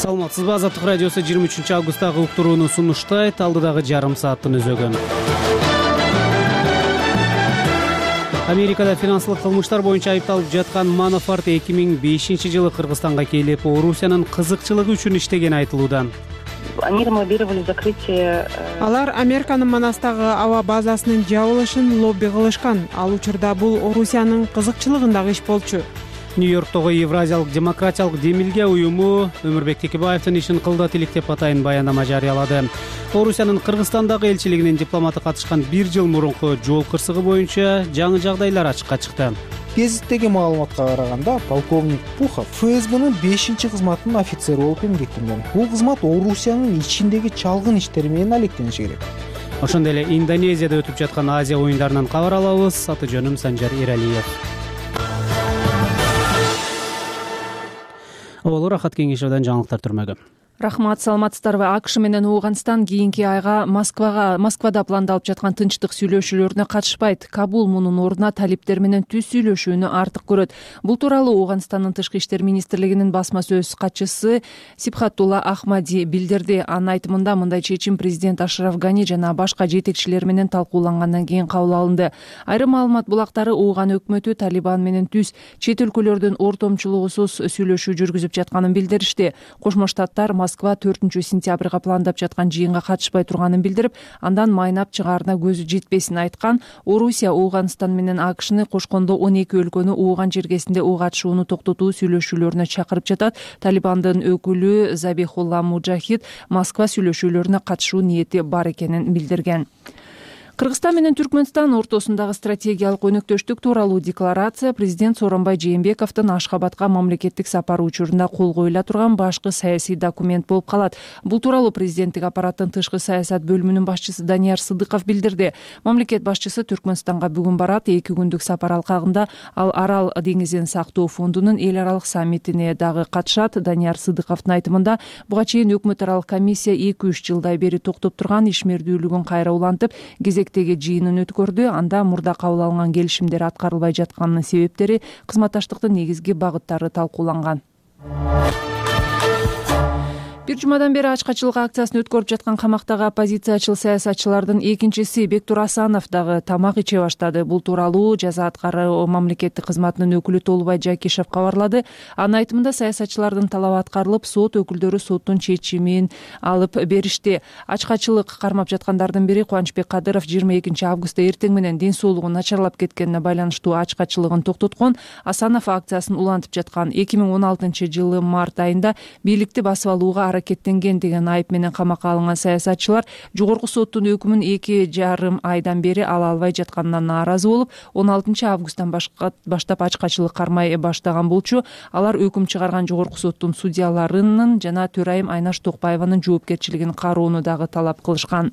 Саламатсызбы, Азаттык радиосу 23 августтагы уктурууну сунуштайт. Алдыдагы жарым сааттын өзөгү. Америкада финансылык кылмыштар боюнча айыпталып жаткан Манафорт 2005-жылы Кыргызстанга келип, Орусиянын кызыкчылыгы үчүн иштегени айтылууда. Они лоббировали закрытие. Алар Американын Манастагы аба базасынын жабылышын лобби кылышкан. Ал учурда бул Орусиянын кызыкчылыгындагы иш болчу. Нью-Йорктогу Евразиялык демократиялык демилге уюму Өмүрбек Текебаевдин ишин кылдат элек деп атайын баяндама жарыялады. Орусиянын Кыргызстандагы элчилигинин дипломаты катышкан 1 жыл мурунку жол кырсыгы боюнча жаңы жагдайлар ачыкка чыкты. Гезиттеги маалыматка караганда, полковник Пухов ФСБнын 5-кызматынын офицери болуп эмгектенген. Бул кызмат Орусиянын ичиндеги чалгын иштери менен алектениши керек. Ошондой эле Индонезияда өтүп жаткан Азия оюндарынан кабар алабыз. Аты жөнүм Санжар Эралиев. Олор Рахат Кеңешевден жаңылыктар түрмөгү. Рахмат, саламатсыздарбы? АКШ менен Ооганстан кийинки айга Москвада пландалып жаткан тынчтык сүйлөшүүлөрүнө катышпайт. Кабул мунун ордуна талиптер менен түз сүйлөшүүнү артык көрөт. Бул тууралуу Ооганстандын Тышкы иштер министрлигинин басма сөз катчысы Сибхатулла Ахмади билдирди. Анын айтымында мындай чечим президент Ашраф Гани жана башка жетекчилер менен талкуулангандан кийин кабыл алынды. Айрым маалымат булактары Ооган өкмөтү Талибан менен түз чет өлкөлөрдүн ортомчулугусуз сүйлөшүү жүргүзүп жатканын билдиришти. Кошмо Штаттар Москва 4-сентябрга пландап жаткан жыйынга катышпай турганын билдирип, андан майнап чыгаарына көзү жетпесин айткан. Орусия Ооганстан менен АКШны кошкондо 12 өлкөнү Ооган жергесинде ок атышууну токтотуу сүйлөшүүлөрүнө чакырып жатат. Талибандын өкүлү Забихулла Муджахид Москва сүйлөшүүлөрүнө катышуу ниети бар экенин билдирген. Кыргызстан менен Түркмөнстан ортосундагы стратегиялык өнөктөштүк тууралуу декларация президент Сооронбай Жээнбековдун Ашхабадка мамлекеттик сапары учурунда кол коюла турган башкы саясий документ болуп калат. Бул тууралуу президенттик аппараттын тышкы саясат бөлүмүнүн башчысы Данияр Сыдыков билдирди. Мамлекет башчысы Түркмөнстанга бүгүн барат. 2 күндүк сапар алкагында ал Арал деңизин сактоо фондунун эл аралык саммитине дагы катышат. Данияр Сыдыковдун айтымында буга чейин өкмөт аралык комиссия 2-3 жылдай бери токтоп турган ишмердүүлүгүн кайра улантып, жыйынын өткөрдү. Анда мурда кабыл алынган келишимдер аткарылбай жатканынын себептери, кызматташтыктын негизги багыттары талкууланган. Бир жумадан бери ачкачылык акциясын өткөрүп жаткан камактагы оппозициячыл саясатчылардын экинчиси Бектур Асанов дагы тамак иче баштады. Бул тууралуу жаза аткаруу мамлекеттик кызматынын өкүлү Толубай Жакишев кабарлады. Анын айтымында саясатчылардын талабы аткарылып, сот өкүлдөрү соттун чечимин алып беришти. Ачкачылык кармап жаткандардын бири Кубанычбек Кадыров 22 августта эртең менен ден соолугу начарлап кеткенине байланыштуу ачкачылыгын токтоткон. Асанов акциясын улантып жаткан 2016-жылы март айында бийликти басып алууга аракеттенген деген айып менен камакка алынган саясатчылар жогорку соттун өкүмүн 2,5 айдан бери ала албай жатканына нааразы болуп, 16 августтан баштап ачкачылык кармай баштаган болчу. Алар өкүм чыгарган жогорку соттун судьяларынын жана төрайым Айнаш Токпаеванын жоопкерчилигин кароону дагы талап кылышкан.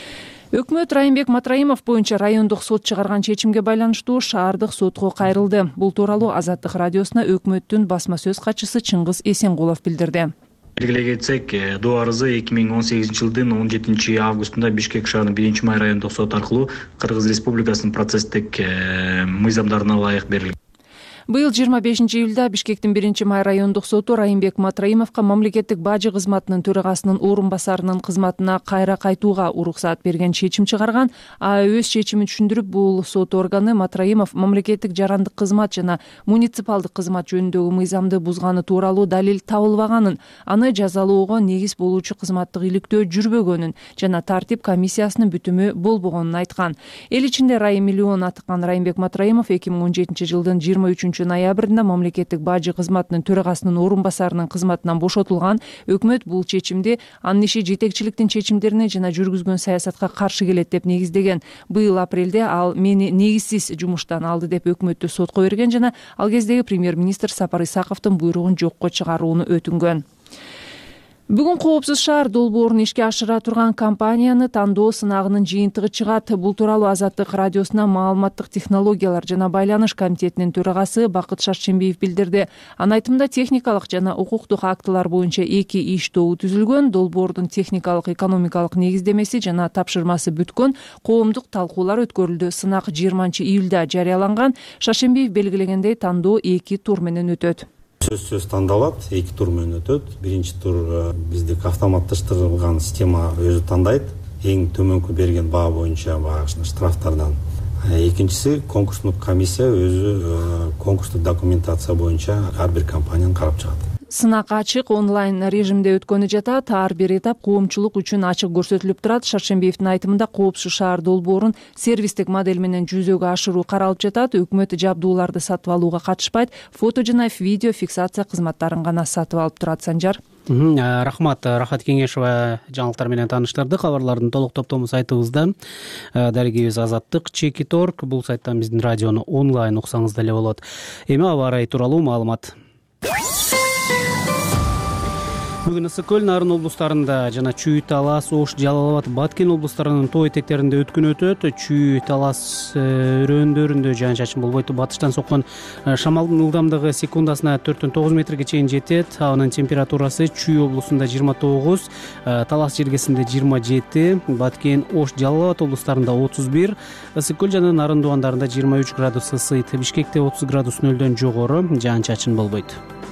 Өкмөт Райымбек Матраимов боюнча райондук сот чыгарган чечимге байланыштуу шаардык сотко кайрылды. Бул тууралуу Азаттык радиосуна өкмөттүн басма сөз катчысы Чыңгыз Эсенгулов билдирди. Белгилей кетсек, доо арызы 2018-жылдын 17 августунда Бишкек шаарынын 1-май райондук сот аркылуу Кыргыз Республикасынын процесстик мыйзамдарына ылайык берилген. Быйыл 25 июлда Бишкектин 1-май райондук соту Райымбек Матраимовго мамлекеттик бажы кызматынын төрагасынын орун басарынын кызматына кайра кайтууга уруксаат берген чечим чыгарган. Өз чечимин түшүндүрүп, бул сот органы Матраимов мамлекеттик жарандык кызмат жана муниципалдык кызмат жөнүндөгү мыйзамды бузганы тууралуу далил табылбаганын, аны жазалоого негиз болуучу кызматтык иликтөө жүрбөгөнүн жана тартип комиссиясынын бүтүмү болбогонун айткан. Эл ичинде Райым миллион атыккан Райымбек Матраимов 2017-жылдын 23 ноябрында мамлекеттик бажы кызматынын төрагасынын орун басарынын кызматынан бошотулган. Өкмөт бул чечимди анын иши жетекчиликтин чечимдерине жана жүргүзгөн саясатка каршы келет деп негиздеген. Быйыл апрелде ал мени негизсиз жумуштан алды деп өкмөттү сотко берген жана ал кездеги премьер-министр Сапар Исаковдун буйругун жокко чыгарууну өтүнгөн. Бүгүн Коопсуз шаар долбоорун ишке ашыра турган компанияны тандоо сынагынын жыйынтыгы чыгат. Бул тууралуу Азаттык радиосуна маалыматтык технологиялар жана байланыш комитетинин төрагасы Бакыт Шаршембиев билдирди. Анын айтымында техникалык жана укуктук актылар боюнча 2 иш тобу түзүлгөн. Долбоордун техникалык, экономикалык негиздемеси жана тапшырмасы бүткөн. Коомдук талкуулар өткөрүлдү. Сынак 20 июлда жарыяланган. Шаршембиев белгилегендей, тандоо 2 тур менен өтөт. сөзсүз тандалат, 2 тур менен өтөт. Биринчи тур биздик автоматташтырылган система өзү тандайт, эң төмөнкү берген баа боюнча баягы штрафтардан. Экинчиси конкурстук комиссия өзү конкурстук документация боюнча ар бир компанияны карап чыгат. Сынак ачык онлайн режимде өткөнү жатат. Ар бир этап коомчулук үчүн ачык көрсөтүлүп турат. Шаршембиевдин айтымында коопсуз шаар долбоорун сервистик модель менен жүзөгө ашыруу каралып жатат. Өкмөт жабдууларды сатып алууга катышпайт, фото жана видео фиксация кызматтарын гана сатып алып турат. Санжар. Рахмат, Рахат Кеңешова жаңылыктар менен тааныштырды. Кабарлардын толук топтому сайтыбызда. Дарегибиз Азаттык Чекит.орг. Бул сайттан биздин радиону онлайн уксаңыз деле болот. Эми аба ырайы тууралуу маалымат. Бүгүн Ысык көл, Нарын облустарында жана Чүй, Талас, Ош, Жалал Абад, Баткен облустарынын тоо этектеринде өткүн өтөт. Чүй, Талас өрөөндөрүндө жаан-чачын болбойт. Батыштан соккон шамалдын ылдамдыгы секундасына 4-9 метрге чейин жетет. Абанын температурасы Чүй облусунда 29, Талас жергесинде 27, Баткен, Ош, Жалал Абад облустарында 31, Ысык көл жана Нарын дубандарында 23 градус ысыйт. Бишкекте 30 градус нөлдөн жогору, жаан-чачын болбойт.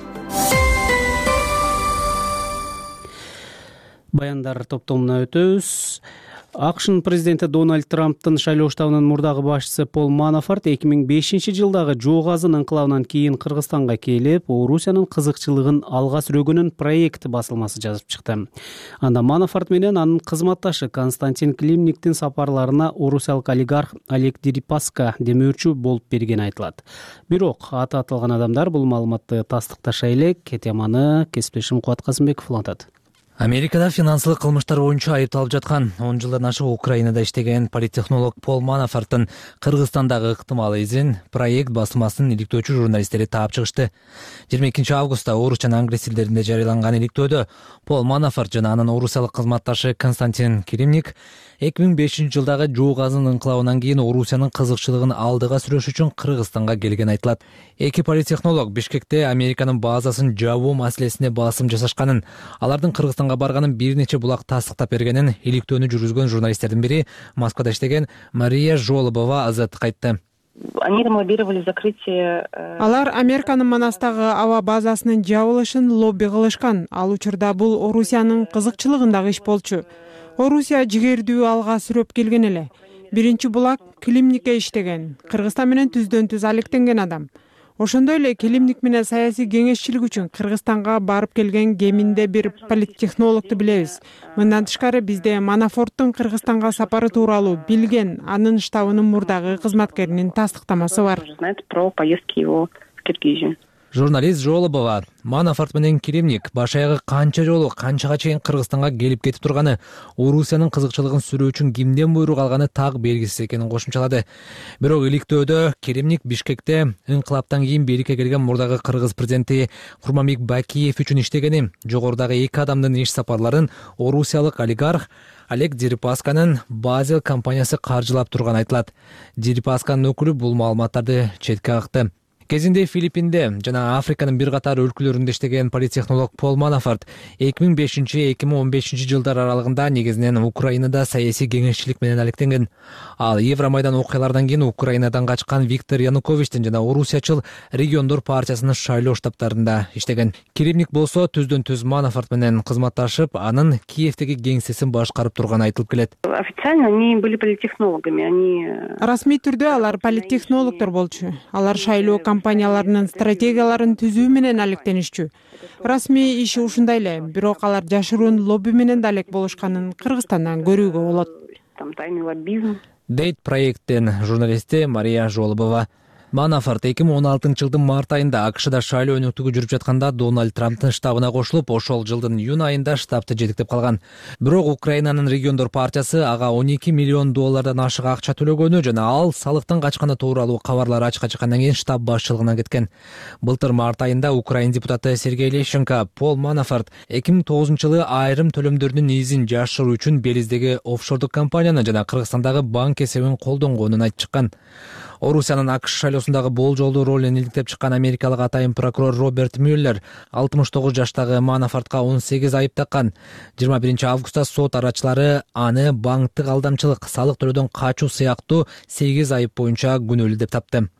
Баяндар топтомуна өтөбүз. АКШнын президенти Дональд Трамптын шайлоо штабынын мурдагы башчысы Пол Манафорт 2005 жылдагы жоо газын ыңкылабынан кийин Кыргызстанга келип, Орусиянын кызыкчылыгын алга сүрөгөнүн проект басылмасы жазып чыкты. Анда Манафорт менен анын кызматташы Константин Климниктин сапарларына орусиялык олигарх Олег Дерипаска демөөрчү болуп бергени айтылат. Бирок аты аталган адамдар бул маалыматты тастыкташа элек. Теманы кесиптешим Кубат Касымбеков улантат. Америкада финансылык кылмыштар боюнча айыпталып жаткан 10 жылдан ашык Украинада иштеген политтехнолог Пол Манафорттун Кыргызстандагы ыктымал изин проект басылмасынын иликтөөчү журналисттери таап чыгышты. 22 августта орус жана англис тилдеринде жарыяланган иликтөөдө Пол Манафорт жана анын орусиялык кызматташы Константин Климник 2005 жылдагы жоо газын ыңкылабынан кийин Орусиянын кызыкчылыгын алдыга сүрөш үчүн Кыргызстанга келген айтылат. Эки политтехнолог Бишкекте Американын базасын жабуу маселесине басым жасашканын, алардын Кыргызстанга барганын бир нече булак тастыктап бергенин иликтөөнү жүргүзгөн журналисттердин бири Москвада иштеген Мария Жолобова Азаттыкка айтты. Они лоббировали закрытие. Алар Американын Манастагы аба базасынын жабылышын лобби кылышкан. Ал учурда бул Орусиянын кызыкчылыгындагы иш болчу. Орусия жигердүү алга сүрөп келген эле. Биринчи булак Климникке иштеген. Кыргызстан менен түздөн-түз алектенген адам. Ошондой эле Климник менен саясий кеңешчилик үчүн Кыргызстанга барып келген кеминде бир политтехнологду билебиз. Мындан тышкары бизде Манафорттун Кыргызстанга сапары тууралуу билген анын штабынын мурдагы кызматкеринин тастыктамасы бар. Знает про поездки его в Киргизию. Журналист Жолобова Манафорт менен Климник баш аягы канча жолу канчага чейин Кыргызстанга келип кетип турганы, Орусиянын кызыкчылыгын сүрөө үчүн кимден буйрук алганы так белгисиз экенин кошумчалады. Бирок иликтөөдө Климник Бишкекте ыңкылаптан кийин бийликке келген мурдагы Кыргыз президенти Курманбек Бакиев үчүн иштегени, жогорудагы эки адамдын иш сапарларын орусиялык олигарх Олег Дерипасканын Базел компаниясы каржылап турганы айтылат. Дерипасканын өкүлү бул маалыматтарды четке какты. Кезинде Филиппинде жана Африканын бир катар өлкөлөрүндө иштеген политтехнолог Пол Манафорт 2005-2015 жылдар аралыгында негизинен Украинада саясий кеңешчилик менен алектенген. Ал Евромайдан окуялардан кийин Украинадан качкан Виктор Януковичтин жана Орусиячыл региондор партиясынын шайлоо штабтарында иштеген. Климник болсо түздөн-түз Манафорт менен кызматташып, анын Киевдеги кеңсесин башкарып турганы айтылып келет. Официально они были политтехнологами, Расмий түрдө алар политтехнологдор болчу. Алар шайлоо компанияларынын стратегияларын түзүү менен алектенишчү. Расмий иши ушундай эле, бирок алар жашыруун лобби менен да алек болушканын Кыргызстандан көрүүгө болот. там тайный лоббизм. Дейт проекттин журналисти Мария Жолобова. Манафорт 2016 жылдын март айында АКШда шайлоо өнөктүгү жүрүп жатканда Дональд Трамптын штабына кошулуп, ошол жылдын июнь айында штабты жетектеп калган. Бирок Украинанын региондор партиясы ага $12 миллион ашык акча төлөгөнү жана ал салыктан качканы тууралуу кабарлар ачыкка чыккандан кийин штаб башчылыгына кеткен. Былтыр март айында Украин депутаты Сергей Лещенко Пол Манафорт 2009 жылы айрым төлөмдөрдүн изин жашыруу үчүн Белиздеги офшордук компанияны жана Кыргызстандагы банк эсебин колдонгонун айтып чыккан. Орусиянын АКШ шайлоосундагы болжолдуу ролун иликтеп чыккан америкалык атайын прокурор Роберт Мюллер 69 жаштагы Манафортко 18 айып таккан. 21 августта сот арачылары аны банктык алдамчылык, салык төлөөдөн качуу сыяктуу 8 айып боюнча күнөөлүү деп тапты.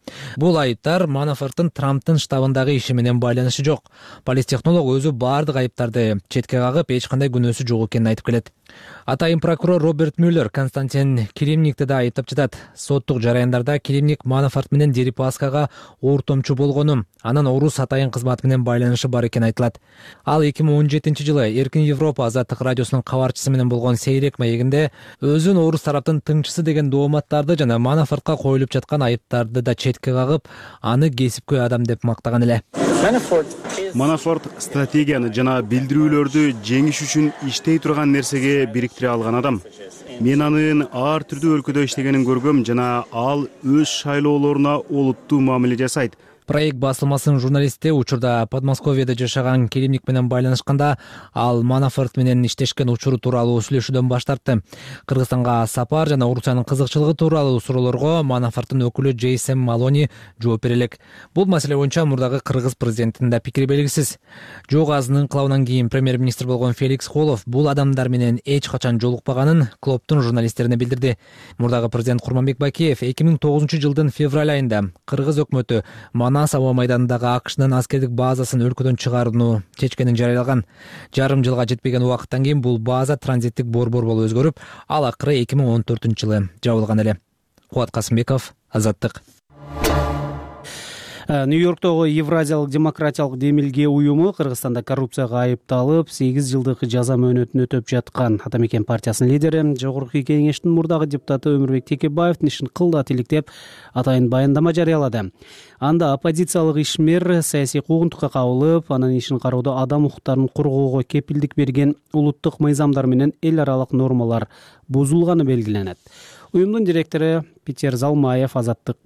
Бул айыптар Манафорттун Трамптын штабындагы иши менен байланышы жок. Политтехнолог өзү баардык айыптарды четке кагып, эч кандай күнөөсү жок экенин айтып келет. Атайын прокурор Роберт Мюллер Константин Киремникти да айыптап жатат. Соттук жараяндарда Киремник Манафорт менен Дерипаскага ортомчу болгону, анан орус атайын кызматы менен байланышы бар экени айтылат. Ал 2017-жылы Эркин Европа Азаттык радиосунун кабарчысы менен болгон сейрек маегинде өзүн орус тараптын тыңчысы деген дооматтарды жана Манафортко коюлуп жаткан айыптарды да четке кагып, аны кесипкөй адам деп мактаган эле. Манафорт стратегияны жана билдирүүлөрдү жеңиш үчүн иштей турган нерсеге бириктире алган адам. Мен анын ар түрдүү өлкөдө иштегенин көргөм жана ал өз шайлоолоруна олуттуу мамиле жасайт. Проект басылмасынын журналисти учурда Подмосковьеде жашаган Киремник менен байланышканда ал Манафорт менен иштешкен учуру тууралуу сүйлөшүүдөн баш тартты. Кыргызстанга сапар жана Орусиянын кызыкчылыгы тууралуу суроолорго Манафорттун өкүлү Джейсон Малони жооп бере элек. Бул маселе боюнча мурдагы кыргыз президентинин да пикири белгисиз. Жок азын ыңкылабынан кийин премьер-министр болгон Феликс Холов бул адамдар менен эч качан жолукпаганын клубтун журналисттерине билдирди. Мурдагы президент Курманбек Бакиев 2009-жылдын февраль айында кыргыз өкмөтү Манас аба майданындагы АКШнын аскердик базасын өлкөдөн чыгарууну чечкенин жарыялаган. Жарым жылга жетпеген убакыттан кийин бул база транзиттик борбор болуп өзгөрүп, ал акыры 2014-жылы жабылган эле. Кубат Касымбеков, Азаттык. Нью-Йорктогу Евразиялык демократиялык демилге уюму Кыргызстанда коррупцияга айыпталып 8 жылдык жаза мөөнөтүн өтөп жаткан Ата мекен партиясынын лидери, Жогорку Кеңештин мурдагы депутаты Өмүрбек Текебаевдин ишин кылдат иликтеп, атайын баяндама жарыялады. Анда оппозициялык ишмер саясий куугунтукка кабылып, анын ишин кароодо адам укуктарын коргоого кепилдик берген улуттук мыйзамдар менен эл аралык нормалар бузулганы белгиленет. Уюмдун директору Питер Залмаев Азаттык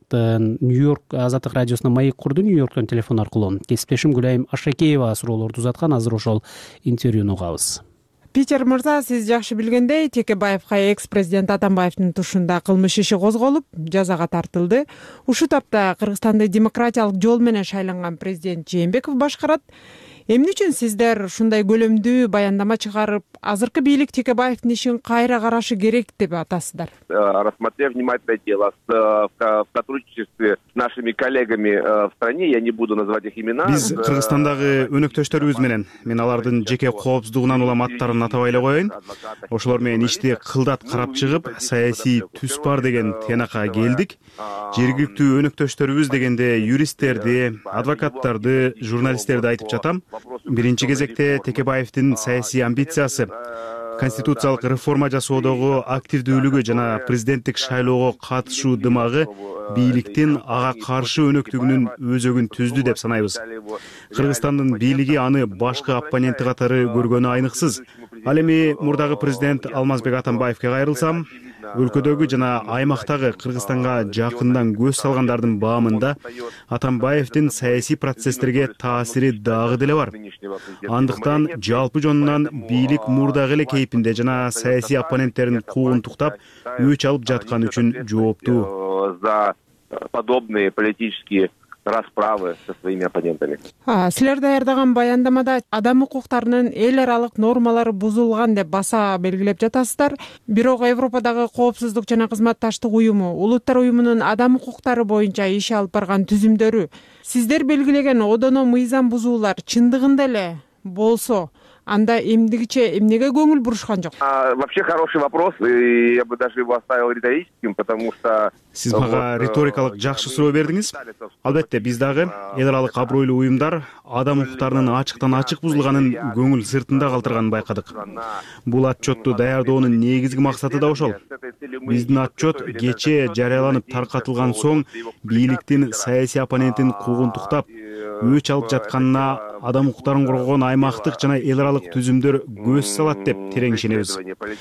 радиосуна маек курду. Нью-Йорктон телефон аркылуу кесиптешим Гүлайым Ашакеева суроолорду узаткан. Азыр ошол интервьюну угабыз. Питер мырза, сиз жакшы билгендей, Текебаевга экс-президент Атамбаевдин тушунда кылмыш иши козголуп, жазага тартылды. Ушул тапта Кыргызстанды демократиялык жол менен шайланган президент Жээнбеков башкарат. Эмне үчүн сиздер ушундай көлөмдүү баяндама чыгарып, азыркы бийлик Текебаевдин ишин кайра карашы керек деп атасыздар? Рассмотрев внимательное дело в сотрудничестве с нашими коллегами в стране, я не буду называть их имена. Биз Кыргызстандагы өнөктөштөрүбүз менен, мен алардын жеке коопсуздугунан улам аттарын атабай эле коеюн. Ошолор менен ишти кылдат карап чыгып, саясий түс бар деген тыянакка келдик. Жергиликтүү өнөктөштөрүбүз дегенде юристтерди, адвокаттарды, журналисттерди айтып жатам. Биринчи кезекте Текебаевдин саясий амбициясы, конституциялык реформа жасоодогу активдүүлүгү жана президенттик шайлоого катышуу дымагы бийликтин ага каршы өнөктүгүнүн өзөгүн түздү деп санайбыз. Кыргызстандын бийлиги аны башкы оппоненти катары көргөнү айныксыз. Ал эми мурдагы президент Алмазбек Атамбаевге кайрылсам, өлкөдөгү жана аймактагы Кыргызстанга жакындан көз салгандардын баамында Атамбаевдин саясий процесстерге таасири дагы деле бар. Андыктан жалпы жонунан бийлик мурдагы эле кейпинде жана саясий оппоненттерин куугунтуктап, өч алып жаткан үчүн жооптуу. За подобные политические расправы со своими оппонентами. Силер даярдаган баяндамада адам укуктарынын эл аралык нормалары бузулган деп баса белгилеп жатасыздар. Бирок Европадагы коопсуздук жана кызматташтык уюму, Улуттар уюмунун адам укуктары боюнча иш алып барган түзүмдөрү сиздер белгилеген одоно мыйзам бузуулар чындыгында эле болсо, анда эмдигиче эмнеге көңүл бурушкан жок? Вообще хороший вопрос, и я бы даже его оставил риторическим, потому что сиз мага риторикалык жакшы суроо бердиңиз. Албетте, биз дагы эл аралык абройлуу уюмдар адам укуктарынын ачыктан ачык бузулганын көңүл сыртында калтырганын байкадык. Бул отчетту даярдоонун негизги максаты да ошол. Биздин отчет кечээ жарыяланып таркатылган соң бийликтин саясий оппонентин куугунтуктап, өч алып жатканына адам укуктарын коргогон аймактык жана эл аралык түзүмдөр көз салат деп терең ишенебиз.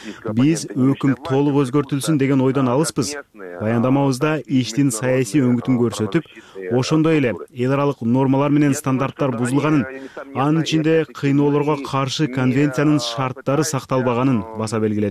Биз өкүм толук өзгөртүлсүн деген ойдон алыспыз. Баяндамабызда иштин саясий өңүтүн көрсөтүп, ошондой эле эл аралык нормалар менен стандарттар бузулганын, анын ичинде кыйноолорго каршы конвенциянын шарттары сакталбаганын баса белгиледик.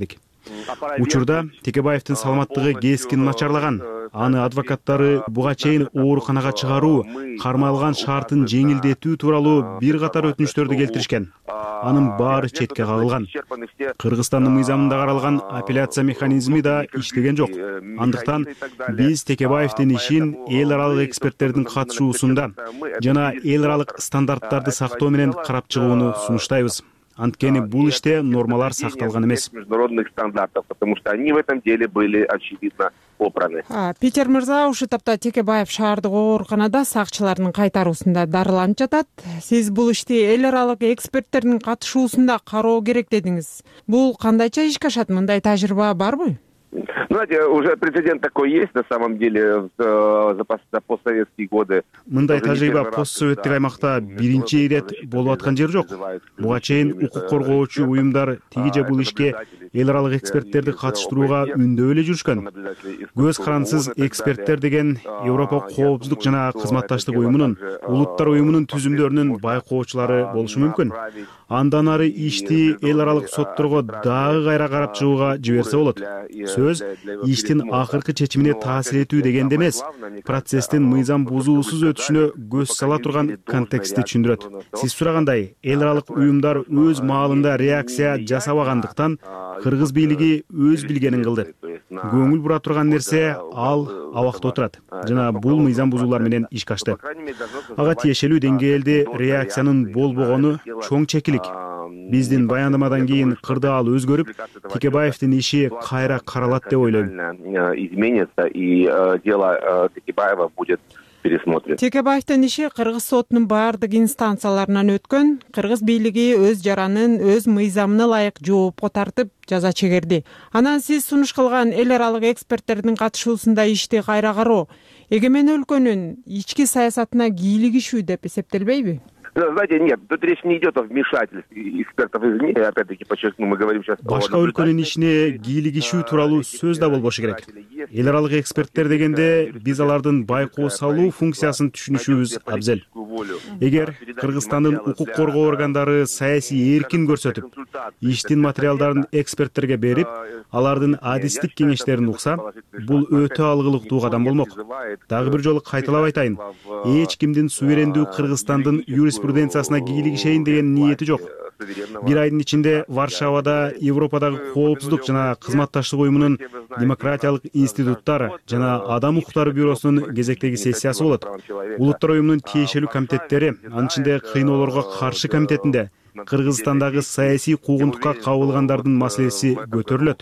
учурда Текебаевдин саламаттыгы кескин начарлаган. Аны адвокаттары буга чейин ооруканага чыгаруу, кармалган шартын жеңилдетүү тууралуу бир катар өтүнүчтөрдү келтиришкен. Анын баары четке кагылган. Кыргызстандын мыйзамында каралган апелляция механизми да иштеген жок. Андыктан биз Текебаевдин ишин эл аралык эксперттердин катышуусунда жана эл аралык стандарттарды сактоо менен карап чыгууну сунуштайбыз. Анткени бул иште нормалар сакталган эмес. Международных стандартов, потому что они в этом деле были очевидно попраны. Питер мырза, ушул тапта Текебаев шаардык ооруканада сакчылардын кайтаруусунда дарыланып жатат. Сиз бул ишти эл аралык эксперттердин катышуусунда кароо керек дедиңиз. Бул кандайча ишке ашат? Мындай тажрыйба барбы? Знаете, уже прецедент такой есть на самом деле за постсоветские годы. Мындай тажрыйба постсоветтик аймакта биринчи ирет болуп аткан жер жок. Буга чейин укук коргоочу уюмдар тиги же бул ишке эл аралык эксперттерди катыштырууга үндөп эле жүрүшкөн. Көз карансыз эксперттер деген Европа коопсуздук жана кызматташтык уюмунун, улуттар уюмунун түзүмдөрүнүн байкоочулары болушу мүмкүн. Андан ары ишти эл аралык сотторго дагы кайра карап чыгууга жиберсе болот. Сөз иштин акыркы чечимине таасир этүү дегенде эмес, процесстин мыйзам бузуусуз өтүшүнө көз сала турган контекстти түшүндүрөт. Сиз сурагандай, эл аралык уюмдар өз маалында реакция жасабагандыктан кыргыз бийлиги өз билгенин кылды. Көңүл бура турган нерсе ал абакта отурат жана бул мыйзам бузуулар менен ишке ашты. Ага тиешелүү деңгээлде реакциянын болбогону чоң чекилик. Биздин баяндамадан кийин кырдаал өзгөрүп, Текебаевдин иши кайра каралат деп ойлойм. Изменится и дело Текебаева будет пересмотрено. Текебаевдин иши кыргыз сотунун баардык инстанцияларынан өткөн. Кыргыз бийлиги өз жаранын, өз мыйзамына ылайык жоопко тартып жаза чегерди. Анан сиз сунуш кылган эл аралык эксперттердин катышуусунда ишти кайра кароо эгемен өлкөнүн ички саясатына кийлигишүү деп эсептелбейби? Знаете, нет, тут речь не идет о вмешательстве экспертов извне. Опять-таки, подчеркну, мы говорим сейчас о... Башка өлкөнүн ишине кийлигишүү тууралуу сөз да болбошу керек. Эл аралык эксперттер дегенде биз алардын байкоо салуу функциясын түшүнүшүбүз абзел. Эгер Кыргызстандын укук коргоо органдары саясий эркин көрсөтүп, иштин материалдарын эксперттерге берип, алардын адистик кеңештерин укса, бул өтө алгылыктуу кадам болмок. Дагы бир жолу кайталап айтайын, эч кимдин суверендүү Кыргызстандын юриспруденциясына кийлигишейин деген ниети жок. Бир айдын ичинде Варшавада Европадагы коопсуздук жана кызматташтык уюмунун демократиялык институттар жана адам укуктары бюросунун кезектеги сессиясы болот. Улуттар уюмунун тиешелүү комитеттери, анын ичинде кыйноолорго каршы комитетинде Кыргызстандагы саясий куугунтукка кабылгандардын маселеси көтөрүлөт.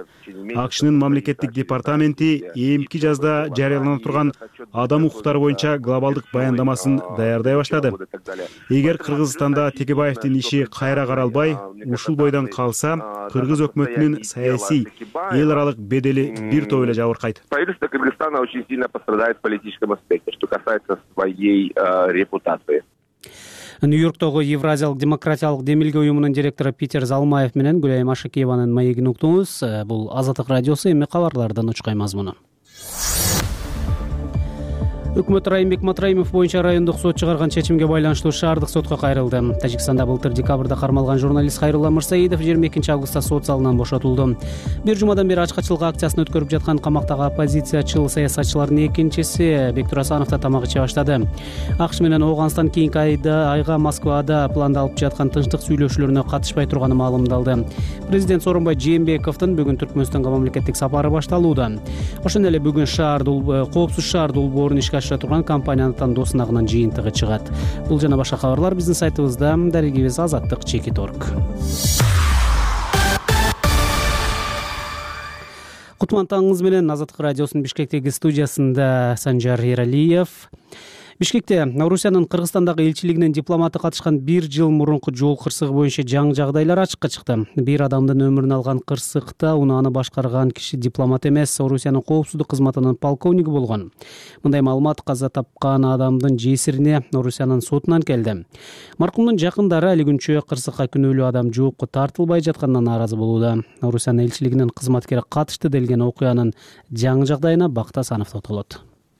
АКШнын мамлекеттик департаменти эмки жазда жарыялана турган адам укуктары боюнча глобалдык баяндамасын даярдай баштады. Эгер Кыргызстанда Текебаевдин иши кайра каралбай, ушул бойдон калса, кыргыз өкмөтүнүн саясий эл аралык бедели бир топ эле жабыркайт. Правительство Кыргызстана очень сильно пострадает в политическом аспекте, что касается своей репутации. Нью-Йорктогу Евразиялык демократиялык демилге уюмунун директору Питер Залмаев менен Гүлайым Ашыкиеванын маегин уктуңуз. Бул Азаттык радиосу, эми кабарлардан учкай мазмуну. Өкмөт Райымбек Матраимов боюнча райондук сот чыгарган чечимге байланыштуу шаардык сотко кайрылды. Тажикстанда былтыр декабрда кармалган журналист Хайрулла Мырсаидов 22-августта сот залынан бошотулду. Бир жумадан бери ачкачылык акциясын өткөрүп жаткан камактагы оппозициячыл саясатчылардын экинчиси Бектур Асанов да тамак иче баштады. АКШ менен Ооганстан кийинки айга Москвада пландалып жаткан тынчтык сүйлөшүүлөрүнө катышпай турганы маалымдалды. Президент Сооронбай Жээнбековдун бүгүн Түркмөнстөнгө мамлекеттик сапары башталууда. Ошондой эле бүгүн коопсуз шаар долбоорун ишке турган компаниянын тандоосунагынан жыйынтыгы чыгат. Бул жана башка кабарлар биздин сайтыбызда, дарегибиз azattik.org. Кутман таңыңыз менен Азаттык радиосунун Бишкектеги студиясында Санжар Эралиев. Бишкекте Орусиянын Кыргызстандагы элчилигинин дипломаты катышкан 1 жыл мурунку жол кырсыгы боюнча жаңы жагдайлар ачыкка чыкты. Бир адамдын өмүрүн алган кырсыкта унааны башкарган киши дипломат эмес, Орусиянын коопсуздук кызматынын полковниги болгон. Мындай маалымат каза тапкан адамдын жесирине Орусиянын сотунан келди. Маркумдун жакындары али күнчө кырсыкка күнөөлүү адам жоопко тартылбай жатканына нааразы болууда. Орусиянын элчилигинин кызматкери катышты делген окуянын жаңы жагдайына Бактас Анов токтолот.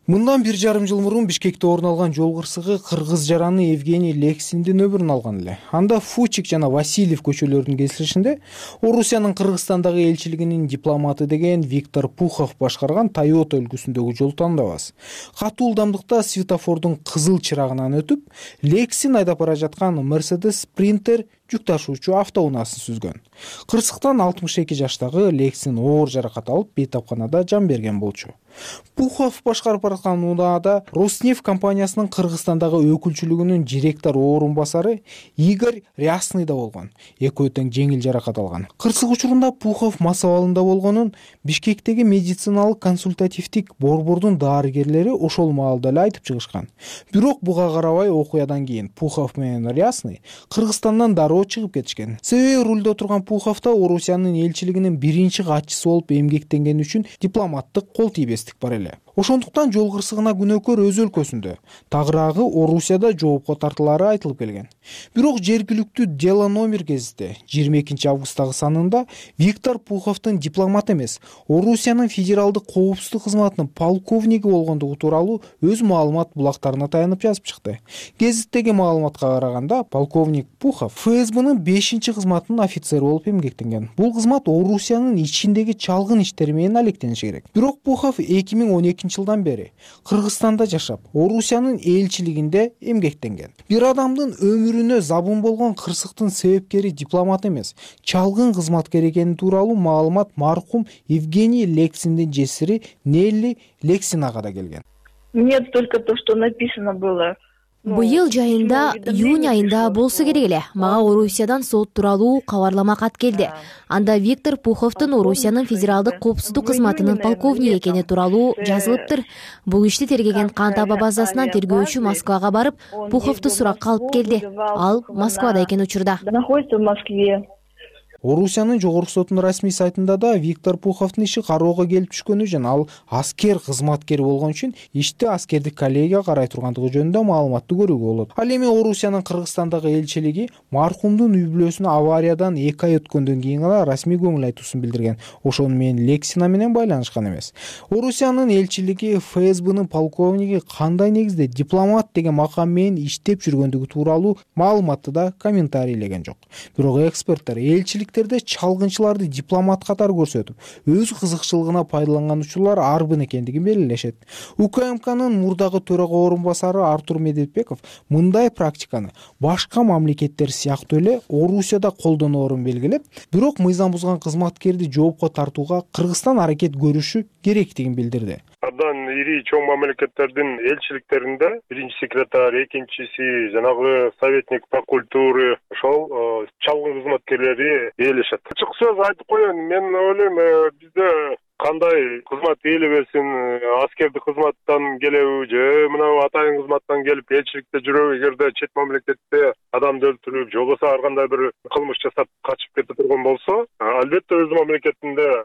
Мындан 1,5 жыл мурун Бишкекте орун алган жол кырсыгы кыргыз жараны Евгений Лексиндин өмүрүн алган эле. Анда Фучик жана Васильев көчөлөрүнүн кесилишинде Орусиянын Кыргызстандагы элчилигинин дипломаты деген Виктор Пухов башкарган Toyota үлгүсүндөгү жол тандабас. Катуу ылдамдыкта светофордун кызыл чырагынан өтүп, Лексин айдап бара жаткан Mercedes Sprinter жүк ташуучу автоунаасын сүзгөн. Кырсыктан 62 жаштагы Лексин оор жаракат алып, бейтапканада жан берген болчу. Пухов башкарып бараткан унаада Роснефть компаниясынын Кыргызстандагы өкүлчүлүгүнүн директор орун басары Игорь Рясный да болгон. Экөө тең жеңил жаракат алган. Кырсык учурунда Пухов мас абалында болгонун Бишкектеги медициналык консультативдик борбордун дарыгерлери ошол маалда эле айтып чыгышкан. Бирок буга карабай окуядан кийин Пухов менен Рясный Кыргызстандан дароо чыгып кетишкен. Себеби рулдо турган Пуховто Орусиянын элчилигинин биринчи катчысы болуп эмгектенгени үчүн дипломаттык кол тийбестик бар эле. Ошондуктан жол кырсыгына күнөөкөр өз өлкөсүндө, тагыраагы Орусияда жоопко тартылары айтылып келген. Бирок жергиликтүү дело номер гезитте 22 августтагы санында Виктор Пуховдун дипломат эмес, Орусиянын федералдык коопсуздук кызматынын полковниги болгондугу тууралуу өз маалымат булактарына таянып жазып чыкты. Гезиттеги маалыматка караганда, полковник Пухов ФСБнын 5-кызматынын офицери болуп эмгектенген. Бул кызмат Орусиянын ичиндеги чалгын иштери менен алектениши керек. Бирок Пухов 2012 жылдан бери Кыргызстанда жашап, Орусиянын элчилигинде эмгектенген. Бир адамдын өмүрүнө забун болгон кырсыктын себепкери дипломат эмес, чалгын кызматкер экени тууралуу маалымат маркум Евгений Лексиндин жесири Нелли Лексинага да келген. Нет, только то, что написано было. Быйыл жайында июнь айында болсо керек эле. Мага Орусиядан сот тууралуу кабарлама кат келди. Анда Виктор Пуховдун Орусиянын федералдык коопсуздук кызматынын полковниги экени тууралуу жазылыптыр. Бул ишти тергеген Кантаба базасынан тергөөчү Москвага барып, Пуховду суракка алып келди. Ал Москвада экен учурда. Находится в Москве. Орусиянын жогорку сотунун расмий сайтында да Виктор Пуховдун иши кароого келип түшкөнү жана ал аскер кызматкери болгон үчүн ишти аскердик коллегия карай тургандыгы жөнүндө маалыматты көрүүгө болот. Ал эми Орусиянын Кыргызстандагы элчилиги маркумдун үй бүлөсүнө авариядан 2 ай өткөндөн кийин гана расмий көңүл айтуусун билдирген. Ошону менен Лексина менен байланышкан эмес. Орусиянын элчилиги ФСБнын полковниги кандай негизде дипломат деген макам менен иштеп жүргөндүгү тууралуу маалыматты да комментарийлеген жок. Бирок эксперттер элчилик чалгынчыларды дипломат катары көрсөтүп, өз кызыкчылыгына пайдаланган учурлар арбын экендигин белгилешет. УКМКнын мурдагы төрага орун басары Артур Медетбеков мындай практиканы башка мамлекеттер сыяктуу эле Орусияда колдоноорун белгилеп, бирок мыйзам бузган кызматкерди жоопко тартууга Кыргызстан аракет көрүшү керектигин билдирди. Абдан ири чоң мамлекеттердин элчиликтеринде биринчи секретарь, экинчиси, жанагы советник по культуре ошол чалгын кызматкерлери ээлешет. Ачык сөз айтып коеюн, мен ойлойм, бизде кандай кызмат ээлебесин, аскердик кызматтан келеби же мына атайын кызматтан келип элчиликте жүрөбү, эгерде чет мамлекетте адамды өлтүрүп, же болбосо ар кандай бир кылмыш жасап качып кете турган болсо, албетте өз мамлекетинде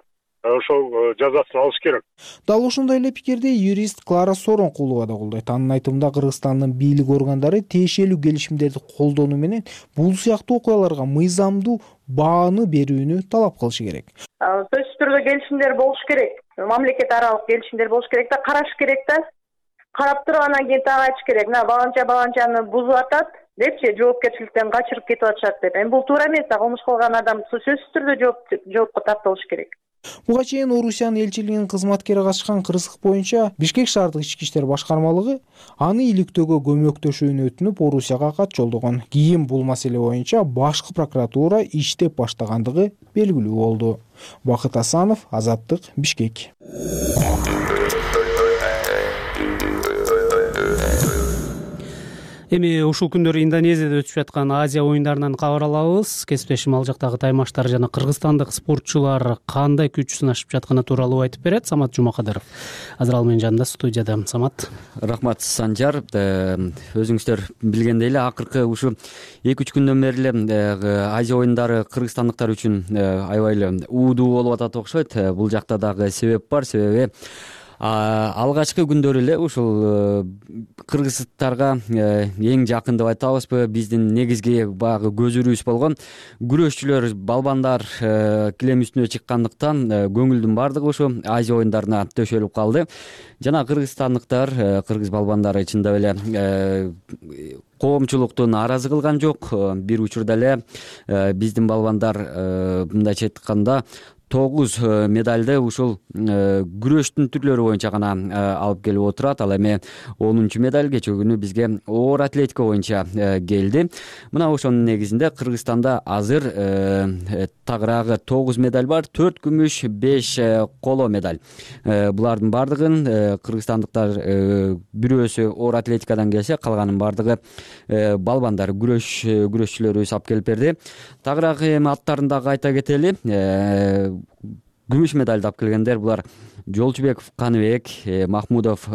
ошол жазасын алыш керек. Дал ошондой эле пикирди юрист Клара Соронкулова да колдойт. Анын айтымында Кыргызстандын бийлик органдары тиешелүү келишимдерди колдонуу менен бул сыяктуу окуяларга мыйзамдуу бааны берүүнү талап кылышы керек. Сөзсүз түрдө келишимдер болуш керек. Мамлекет аралык келишимдер болуш керек да, караш керек да. Карап туруп анан кийин так айтыш керек. Мына баланчаны бузуп атат депчи, жоопкерчиликтен качырып кетип атышат деп. Эми бул туура эмес, кылмыш кылган адам сөзсүз түрдө жоопко тартылыш керек. Буга чейин Орусиянын элчилигинин кызматкери катышкан кырсык боюнча Бишкек шаардык ички иштер башкармалыгы аны иликтөөгө көмөктөшүүнү өтүнүп Орусияга кат жолдогон. Кийин бул маселе боюнча башкы прокуратура иштеп баштагандыгы белгилүү болду. Бакыт Асанов, Азаттык, Бишкек. Эми ушул күндөрү Индонезияда өтүп жаткан Азия оюндарынан кабар алабыз. Кесиптешим ал жактагы таймаштар жана кыргызстандык спортчулар кандай күч сынашып жатканы тууралуу айтып берет. Самат Жумакадыров азыр ал менин жанында студияда. Самат. Рахмат Санжар. Өзүңүздөр билгендей эле акыркы ушу 2-3 күндөн бери эле Азия оюндары кыргызстандыктар үчүн аябай эле уудуу болуп атат окшойт. Бул жакта дагы себеп бар. Себеби алгачкы күндөрү эле ушул кыргыздарга эң жакын деп айтабызбы, биздин негизги баягы көзүрүбүз болгон күрөшчүлөр, балбандар килем үстүнө чыккандыктан көңүлдүн баардыгы ушу Азия оюндарына төшөлүп калды. Жана кыргызстандыктар, кыргыз балбандары чындап эле коомчулукту нааразы кылган жок. Бир учурда эле биздин балбандар мындайча айтканда 9 медалды ушул күрөштүн түрлөрү боюнча гана алып келип отурат. Ал эми 10 медаль кечээ күнү бизге оор атлетика боюнча келди. Мына ошонун негизинде Кыргызстанда азыр тагыраагы 9 медаль бар, 4 күмүш, 5 коло медаль. Булардын баардыгын кыргызстандыктар бирөөсү оор атлетикадан келсе, калганын баардыгы балбандар, күрөшчүлөрүбүз алып келип берди. Тагыраагы эми аттарын дагы айта кетели. Күмүш медальды алып келгендер булар Жолчубеков Каныбек, Махмудов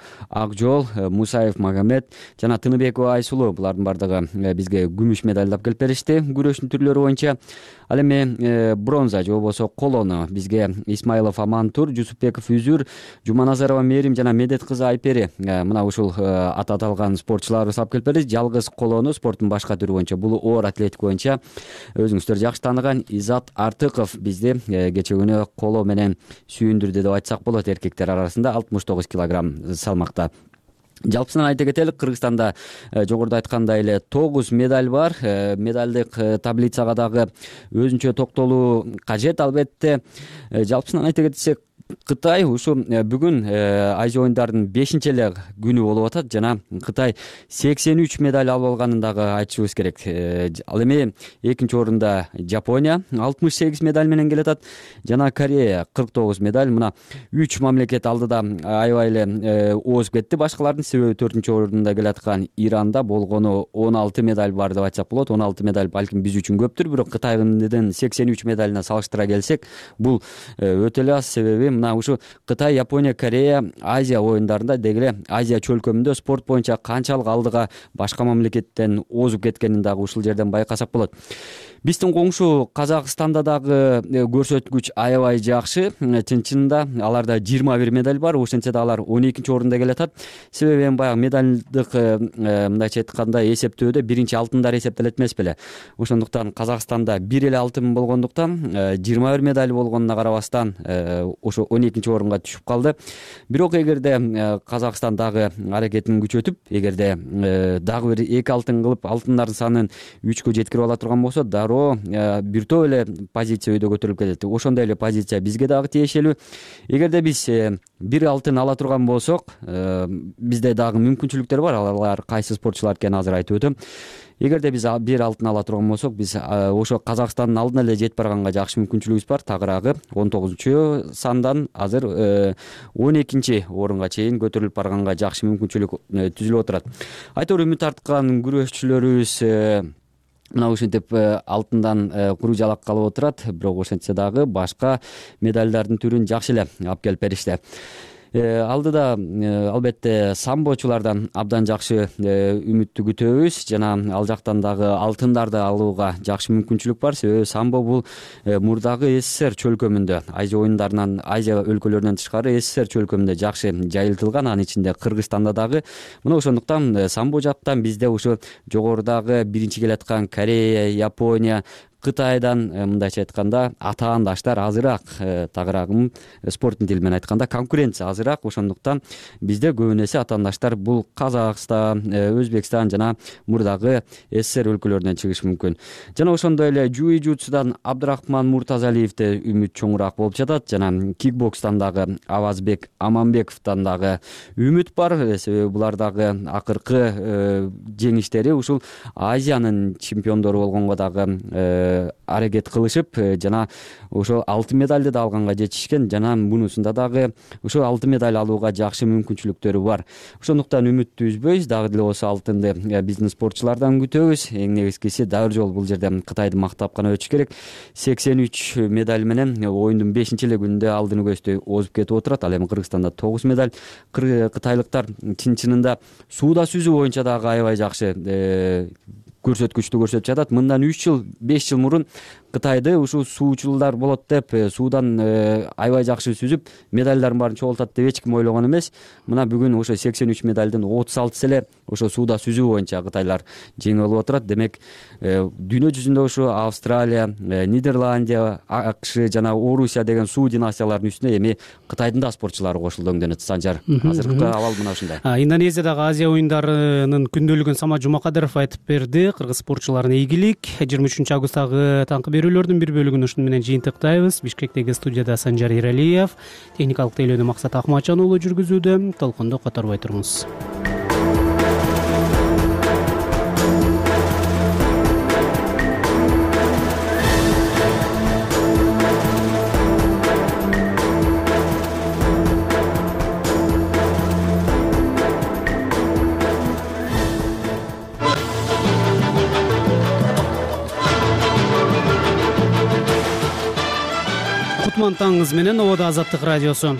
Акжол, Мусаев Магомед жана Тыныбекова Айсулуу. Булардын баардыгы бизге күмүш медальды алып келип беришти күрөштүн түрлөрү боюнча. Ал эми бронза же болбосо колону бизге Исмаилов Амантур, Жусупбеков Үзүр, Жуманазарова Мерим жана Медет кызы Айпери. Мына ушул аты аталган спортчуларыбыз алып келип берди. Жалгыз колону спорттун башка түрү боюнча, бул оор атлетика боюнча өзүңүздөр жакшы тааныган Изат Артыков бизди кечээ күнү коло менен сүйүндүрдү деп айтсак болот. Эркектер арасында 69 килограмм салмакта. Жалпысынан айта кетелик, Кыргызстанда жогоруда айткандай эле 9 медаль бар. Медалдык таблицага дагы өзүнчө токтолуу кажет албетте. Жалпысынан айта кетсек, Кытай ушу бүгүн Азия оюндарынын 5-эле күнү болуп атат жана Кытай 83 медаль алып алганын дагы айтышыбыз керек. Ал эми экинчи орунда Жапония 68 медаль менен келатат жана Корея 49 медаль. Мына 3 мамлекет алдыда аябай эле озуп кетти башкалардын, себеби 4-чү орунда келаткан Иранда болгону 16 медаль бар деп айтсак болот. 16 медаль балким биз үчүн көптүр, бирок Кытайдын 83 медалына салыштыра келсек, бул өтө эле аз, себеби мына ушу Кытай, Япония, Корея Азия оюндарында дегеле Азия чөлкөмүндө спорт боюнча канчалык алдыга башка мамлекеттен озуп кеткенин дагы ушул жерден байкасак болот. Биздин коңшу Казакстанда дагы көрсөткүч аябай жакшы. Чынчында аларда 21 медаль бар, ошентсе да алар 12-чи орунда келатат. Себеби эми баягы медалдык мындайча айтканда эсептөөдө биринчи алтындар эсептелет эмес беле. Ошондуктан Казакстанда 1 эле алтын болгондуктан 21 медаль болгонуна карабастан ошо 12-чи орунга түшүп калды. Бирок эгерде Казакстан дагы аракетин күчөтүп, эгерде дагы бир 2 алтын кылып алтындардын санын 3кө жеткирип ала турган болсо, бир топ эле позиция өйдө көтөрүлүп кетет. Ошондой эле позиция бизге дагы тиешелүү. Эгерде биз бир алтын ала турган болсок, бизде дагы мүмкүнчүлүктөр бар. Алар кайсы спортчулар экенин азыр айтып өтөм. Эгерде биз бир алтын ала турган болсок, биз ошо Казакстандын алдына эле жетип барганга жакшы мүмкүнчүлүгүбүз бар. Тагыраагы 19-чу сандан азыр 12-чи орунга чейин көтөрүлүп барганга жакшы мүмкүнчүлүк түзүлүп отурат. Айтор үмүт арткан күрөшчүлөрүбүз мына ушинтип алтындан куру жалак калып отурат, бирок ошентсе дагы башка медальдардын түрүн жакшы эле алып келип беришти. Алдыда албетте самбочулардан абдан жакшы үмүттү күтөбүз жана ал жактан дагы алтындарды алууга жакшы мүмкүнчүлүк бар. Себеби самбо бул мурдагы СССР чөлкөмүндө, Азия оюндарынан, Азия өлкөлөрүнөн тышкары СССР чөлкөмүндө жакшы жайылтылган, анын ичинде Кыргызстанда дагы. Мына ошондуктан самбо жактан бизде ушу жогорудагы биринчи келаткан Корея, Япония, Кытайдан мындайча айтканда атаандаштар азыраак, тагыраагым спорттун тили менен айтканда конкуренция азыраак. Ошондуктан бизде көбүн эсе атаандаштар бул Казакстан, Өзбекстан жана мурдагы СССР өлкөлөрүнөн чыгышы мүмкүн. Жана ошондой эле жуи-жутсудан Абдрахман Муртазалиевде үмүт чоңураак болуп жатат жана кикбокстан дагы Авазбек Аманбековдон дагы үмүт бар. Себеби булар дагы акыркы жеңиштери ушул Азиянын чемпиондору болгонго дагы аракет кылышып жана ошо алтын медальды да алганга жетишкен жана мунусунда дагы ошо алтын медаль алууга жакшы мүмкүнчүлүктөрү бар. Ошондуктан үмүттү үзбөйбүз, дагы деле болсо алтынды биздин спортчулардан күтөбүз. Эң негизгиси дагы жолу бул жерде Кытайды мактап гана өтүш керек. 83 медаль менен оюндун 5-эле күнүндө алдыны көздөй озуп кетип отурат. Ал эми Кыргызстанда 9 медаль. Кытайлыктар чын-чынында сууда сүзүү боюнча дагы аябай жакшы көрсөткүчтү көрсөтүп жатат. Мындан 3 жыл, 5 жыл мурун Кытайды ушул суучулдар болот деп суудан аябай жакшы сүзүп медальдардын баарын чогултат деп эч ким ойлогон эмес. Мына бүгүн ошо 83 медалдын 36 эле ошо сууда сүзүү боюнча кытайлар жеңип алып отурат. Демек дүйнө жүзүндө ошо Австралия, Нидерландия, АКШ жана Орусия деген суу династияларынын үстүнө эми Кытайдын да спортчулары кошулду өңдөнөт. Санжар, азыркы абал мына ушундай. Индонезиядагы Азия оюндарынын күндөлүгүн Самат Жумакадыров айтып берди. Кыргыз спортчуларына ийгилик. 23 августтагы таңкы берүүлөрдүн бир бөлүгүн ушуну менен жыйынтыктайбыз. Бишкектеги студияда Санжар Иралиев, техникалык тейлөөнү Максат Акматжан уулу жүргүзүүдө. Толкунду которбой туруңуз. Кутман таңыңыз менен Ободо Азаттык радиосу.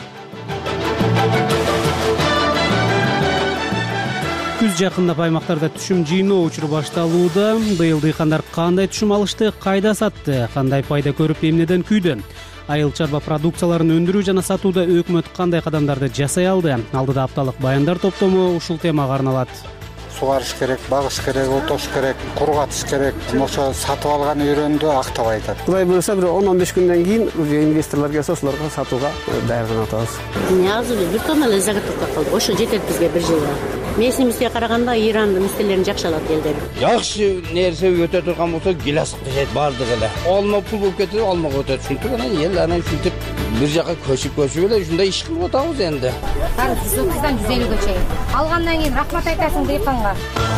Күз жакындап аймактарда түшүм жыйноо учуру башталууда. Быйыл дыйкандар кандай түшүм алышты, кайда сатты, кандай пайда көрүп, эмнеден күйдү? Айыл чарба продукцияларын өндүрүү жана сатууда өкмөт кандай кадамдарды жасай алды? Алдыда апталык баяндар топтому ушул темага арналат. Сугарыш керек, багыш керек, отош керек, кургатыш керек. Ошо сатып алган үйрөндү актабай атат. Кудай буюрса бир 10-15 күндөн кийин уже инвесторлор келсе ошолорго сатууга даярданып атабыз. Азыр бир тонна эле заготовка кылдык. Ошо жетет бизге бир жылга. Месимизге караганда Ирандын мистелерин жакшы алат элдер. Жакшы нерсе өтө турган болсо гилас кышет бардык эле. Алма пул болуп кетип, алмага өтөт. Ушинтип анан эл анан ушинтип бир жака көчүп эле ушундай иш кылып атабыз энди. Тариф 130дан 150ге чейин. Алгандан кийин рахмат айтасың дыйканга.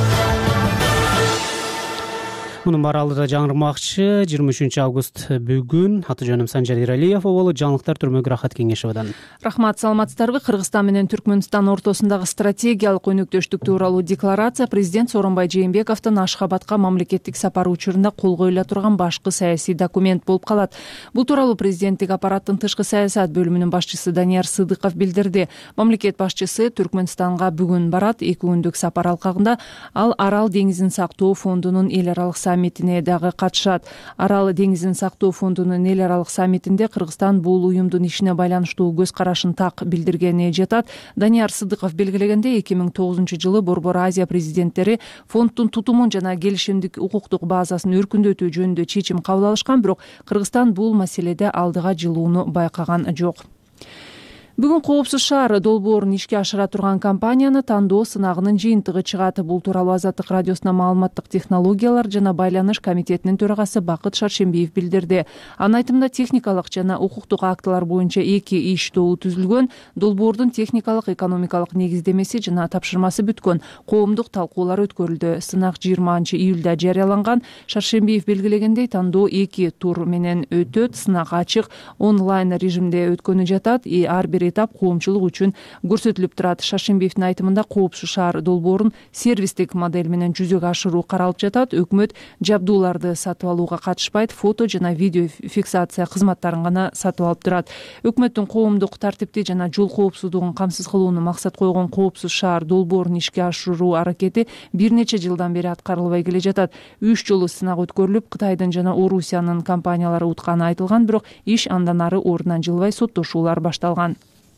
Мунун баары алдыда жаңырмакчы. 23 август бүгүн. Аты жөнүм Санжар Иралиев, болу жаңылыктар түрмөгү Рахат Кеңешовадан. Рахмат, саламатсыздарбы? Кыргызстан менен Түркмөнстан ортосундагы стратегиялык өнөктөштүк тууралуу декларация президент Сооронбай Жээнбековдун Ашхабадка мамлекеттик сапары учурунда кол коюла турган башкы саясий документ болуп калат. Бул тууралуу президенттик аппараттын тышкы саясат бөлүмүнүн башчысы Данияр Сыдыков билдирди. Мамлекет башчысы Түркмөнстанга бүгүн барат. 2 күндүк сапар алкагында ал Арал деңизин сактоо фондунун эл аралык саммитине дагы катышат. Арал деңизин сактоо фондунун эл аралык саммитинде Кыргызстан бул уюмдун ишине байланыштуу көз карашын так билдиргени жатат. Данияр Сыдыков белгилегенде 2009 жылы Борбор Азия президенттери фонддун тутумун жана келишимдик укуктук базасын өркүндөтүү жөнүндө чечим кабыл алышкан, бирок Кыргызстан бул маселеде алдыга жылууну байкаган жок. Бүгүн Коопсуз шаар долбоорун ишке ашыра турган компанияны тандоо сынагынын жыйынтыгы чыгат. Бул тууралуу Азаттык радиосуна маалыматтык технологиялар жана байланыш комитетинин төрагасы Бакыт Шаршембиев билдирди. Анын айтымында техникалык жана укуктук актылар боюнча 2 иш тобу түзүлгөн, долбоордун техникалык, экономикалык негиздемеси жана тапшырмасы бүткөн, коомдук талкуулар өткөрүлдү. Сынак 20 июлда жарыяланган. Шаршембиев белгилегендей, тандоо 2 тур менен өтөт. Сынак ачык онлайн режимде өткөнү жатат. Ар бир этап коомчулук үчүн көрсөтүлүп турат. Шаршембиевдин айтымында Коопсуз шаар долбоорун сервистик модель менен жүзөгө ашыруу каралып жатат. Өкмөт жабдууларды сатып алууга катышпайт, фото жана видео фиксация кызматтарын гана сатып алып турат. Өкмөттүн коомдук тартипти жана жол коопсуздугун камсыз кылууну максат койгон Коопсуз шаар долбоорун ишке ашыруу аракети бир нече жылдан бери аткарылбай келе жатат. 3 жолу сынак өткөрүлүп, Кытайдын жана Орусиянын компаниялары утканы айтылган, бирок иш андан ары ордунан жылбай соттошуулар башталган.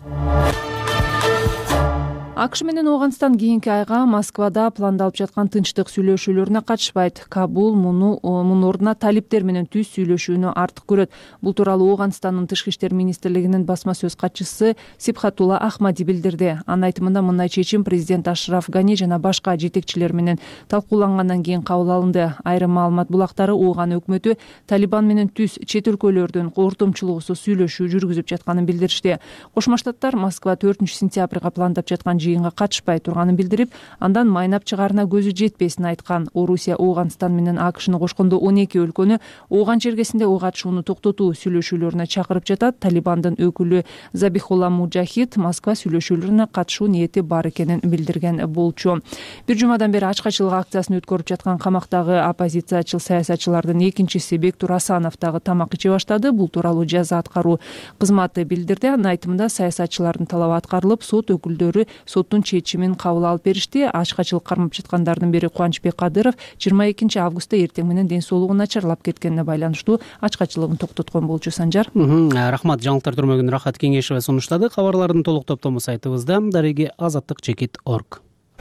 АКШ менен Ооганстан кийинки айга Москвада пландалып жаткан тынчтык сүйлөшүүлөрүнө катышпайт. Кабул мунун ордуна талиптер менен түз сүйлөшүүнү артык көрөт. Бул тууралуу Ооганстандын тышкы иштер министрлигинин басма сөз катчысы Сибхатулла Ахмади билдирди. Анын айтымында мындай чечим президент Ашраф Гани жана башка жетекчилер менен талкуулангандан кийин кабыл алынды. Айрым маалымат булактары Ооган өкмөтү Талибан менен түз чет өлкөлөрдүн ортомчулугусуз сүйлөшүү жүргүзүп жатканын билдиришти. Кошмо Штаттар Москва 4-сентябрга пландап жаткан жыйынга катышпай турганын билдирип, андан майнап чыгаарына көзү жетпесин айткан. Орусия Ооганстан менен АКШны кошкондо 12 өлкөнү Ооган чергесинде ок атышууну токтотуу сүйлөшүүлөрүнө чакырып жатат. Талибандын өкүлү Забихулла Муджахид Москва сүйлөшүүлөрүнө катышуу ниети бар экенин билдирген болчу. Бир жумадан бери ачкачылык акциясын өткөрүп жаткан камактагы оппозициячыл саясатчылардын экинчиси Бектур Асанов дагы тамак иче баштады. Бул тууралуу жаза аткаруу кызматы билдирди. Анын айтымында саясатчылардын талабы аткарылып, сот өкүлдөрү сот соттун чечимин кабыл алып беришти. Ачкачылык кармап жаткандардын бири Кубанычбек Кадыров 22 августта эртең менен ден соолугу начарлап кеткенине байланыштуу ачкачылыгын токтоткон болчу. Санжар. Рахмат. Жаңылыктар түрмөгүн Рахат Кеңешева сунуштады. Кабарлардын толук топтому сайтыбызда daregi-azаттык-org.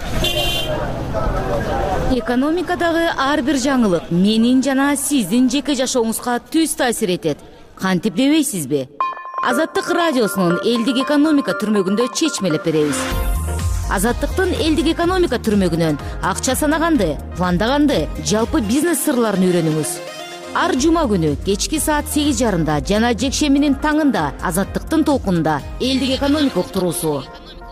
Экономикадагы ар бир жаңылык менин жана сиздин жеке жашооңузга түз таасир этет. Кантип дебейсизби? Азаттык радиосунун элдик экономика түрмөгүндө чечмелеп беребиз. Азаттыктын элдик экономика түрмөгүнөн акча санаганды, пландаганды, жалпы бизнес сырларын үйрөнүңүз. Ар жума күнү кечки саат 8:30 жана жекшембинин таңында Азаттыктын толкунунда элдик экономика уктуруусу.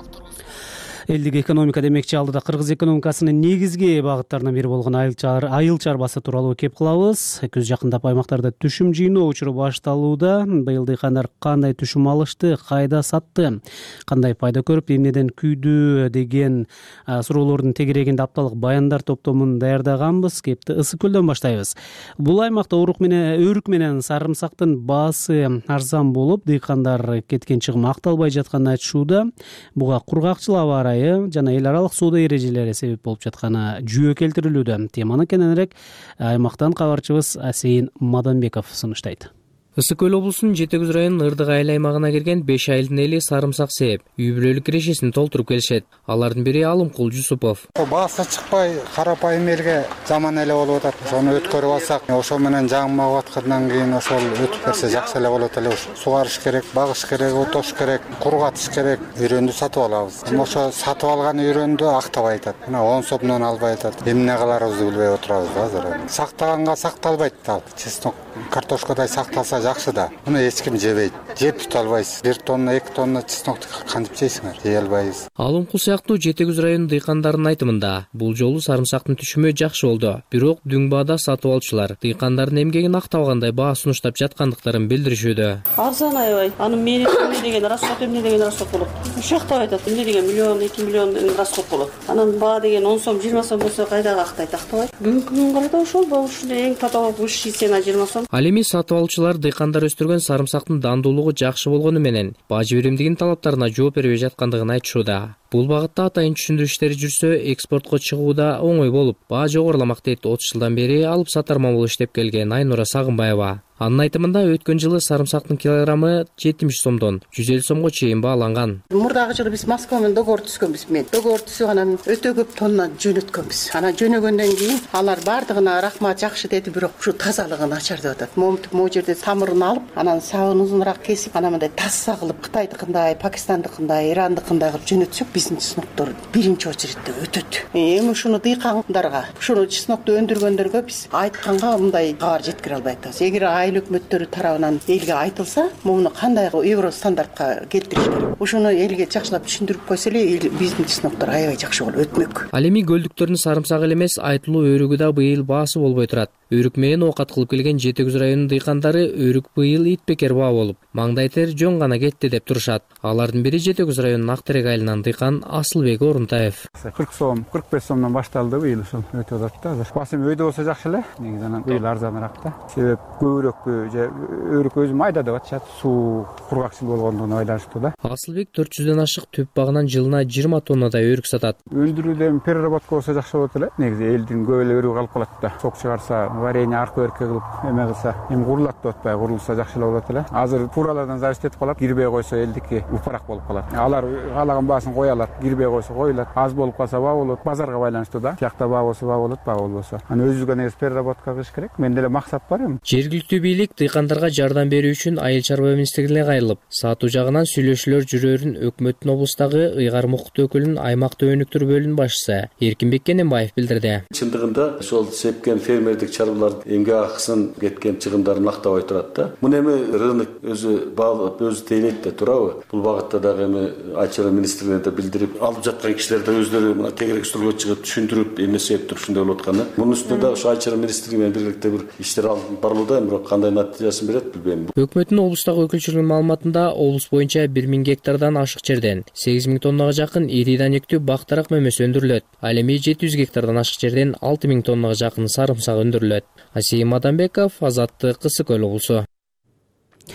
Элдик экономика демекчи алдыда кыргыз экономикасынын негизги багыттарынан бири болгон айыл чарбасы тууралуу кеп кылабыз. Күз жакындап аймактарда түшүм жыйноо учуру башталууда. Быйыл дыйкандар кандай түшүм алышты, кайда сатты, кандай пайда көрүп, эмнеден күйдү деген суроолордун тегерегинде апталык баяндар топтомун даярдаганбыз. Кепти Ысык көлдөн баштайбыз. Бул аймакта өрүк менен сарымсактын баасы арзан болуп, дыйкандар кеткен чыгым акталбай жатканын айтышууда. Буга кургакчыл аба ырайы жана эл аралык соода эрежелери себеп болуп жатканы жүйө келтирилүүдө. Теманы кененирээк аймактан кабарчыбыз Асейин Маданбеков сунуштайт. Ысык көл облусунун Жети Күз районунун Ырдык айыл аймагына кирген 5 айылдын эли сарымсак сээп, үй бүлөлүк кирешесин толтуруп келишет. Алардын бири Алымкул Жусупов. Баасы чыкпай, карапайым элге жаман эле болуп атат. Ошону өткөрүп алсак, ошо менен жаңмап аткандан кийин ошол өтүп берсе жакшы эле болот эле. Сугарыш керек, багыш керек, отош керек, кургатыш керек. Үйрөндү сатып алабыз. Ошо сатып алган үйрөндү актабай атат. Мына 10 сомдон албай атат. Эмне кыларыбызды билбей отурабыз азыр. Сактаганга сакталбайт да. Чеснок, картошкадай сакталса жакшы да. Муну эч ким жебейт. Жеп тута албайсыз. 1 тонна, 2 тонна чеснокты кантип жейсиңер? Жей албайбыз. Алымкул сыяктуу Жети Күз районунун дыйкандарынын айтымында, бул жолу сарымсактын түшүмү жакшы болду. Бирок дүң баада сатып алуучулар дыйкандардын эмгегин актабагандай баа сунуштап жаткандыктарын билдиришүүдө. Арзан аябай. Анын мери эмне деген расход, эмне деген расход болот. Ушактап айтат, эмне деген миллион, 2 миллион расход болот. Анан баа деген 10 сом, 20 сом болсо кайдагы актайт, актабай. Бүгүнкү күнгө карата ошол ушунда эң татаал уш цена 20 сом. Ал эми сатып алуучулар дыйкандар өстүргөн сарымсактын дандуулугу жакшы болгону менен бажы биримдигинин талаптарына жооп бербей жаткандыгын айтышууда. Бул багытта атайын түшүндүрүү иштери жүрсө, экспортко чыгууда оңой болуп, баа жогоруламак дейт 30 жылдан бери алып сатарман болуп иштеп келген Айнура Сагынбаева. Анын айтымында өткөн жылы сарымсактын килограммы 70 сомдон 150 сомго чейин бааланган. Мурдагы жылы биз Москва менен договор түзгөнбүз. Мен договор түзүп анан өтө көп тонна жөнөткөнбүз. Анан жөнөгөндөн кийин алар бардыгына рахмат жакшы деди, бирок ушу тазалыгы начар деп атат. Могу жерде тамырын алып, анан сабын узунураак кесип, анан мындай тасса кылып Кытайдыкындай, Пакистандыкындай, Ирандыкындай кылып жөнөтсөк, биздин чесноктор биринчи очередте өтөт. Эми ушуну дыйкандарга, ушуну чеснокду өндүргөндөргө биз айтканга мындай кабар жеткире албай атабыз. Эгер айыл өкмөттөрү тарабынан элге айтылса, муну кандай евро стандартка келтириш керек. Ушуну элге жакшылап түшүндүрүп койсо эле биздин чесноктор аябай жакшы болуп өтмөк. Ал эми көлдүктөрдүн сарымсагы эле эмес, айтылуу өрүгү да быйыл баасы болбой турат. Өрүк менен оокат кылып келген Жети Күз районунун дыйкандары өрүк быйыл итбекер баа болуп, маңдай тер жөн гана кетти деп турушат. Алардын бири Жети Күз районунун Актерек айылынан дыйкан Асылбек Орунтаев. 40 сом, 45 сомдон башталды быйыл ушул өтүп атат да. Басым өйдө болсо жакшы эле. Негизи анан быйыл арзаныраак да. Себеп көбүрөөк же өрүк өзү майда деп атышат, суу кургакчыл болгондугуна байланыштуу да. Асылбек 400дөн ашык түп багынан жылына 20 тоннадай өрүк сатат. Өндүрүүдө переработка болсо жакшы болот эле. Негизи элдин көп эле өрүгү калып калат да. Сок чыгарса, варенье арка берке кылып эме кылса, эми курулат деп атпайбы, курулса жакшы эле болот эле. Азыр тууралардан зависит этип калат, кирбей койсо элдики упарак болуп калат. Алар каалаган баасын кое алат, кирбей койсо коюлат. Аз болуп калса баа болот, базарга байланыштуу да. Тиякта баа болсо баа болот, баа болбосо. Анан өзүбүзгө негизи переработка кылыш керек. Менде эле максат бар эми. Жергиликтүү бийлик дыйкандарга жардам берүү үчүн Айыл чарба министрлигине кайрылып, сатуу жагынан сүйлөшүүлөр жүрөөрүн өкмөттүн облустагы ыйгар мукут өкүлүнүн аймактык өнүктүрүү бөлүмүнүн башчысы Эркинбек Кененбаев билдирди. Чындыгында ошол сепкен фермердик чарбалар эмгек акысын кеткен чыгымдарын актабай турат да. Муну эми рынок өзү баалап, өзү тейлейт да, туурабы? Бул багытта дагы эми Айыл чарба министрлигине да билдирип, алып жаткан кишилер да өздөрү мына тегерек столго чыгып түшүндүрүп, эмне себептир ушундай болуп атканы. Мунун үстүнө да ошо Айыл чарба министрлиги менен биргеликте бир иштер алып барылууда, бирок кандай натыйжасын берет билбейм. Өкмөттүн облустагы өкүлчүлүгүнүн маалыматында облус боюнча 1000 гектардан ашык жерден 8000 тоннага жакын ири данектүү бактарак мөмөсү өндүрүлөт. Ал эми 700 гектардан ашык жерден 6000 тоннага жакын сарымсак өндүрүлөт. Асейин Маданбеков, Азаттык, Ысык көл облусу.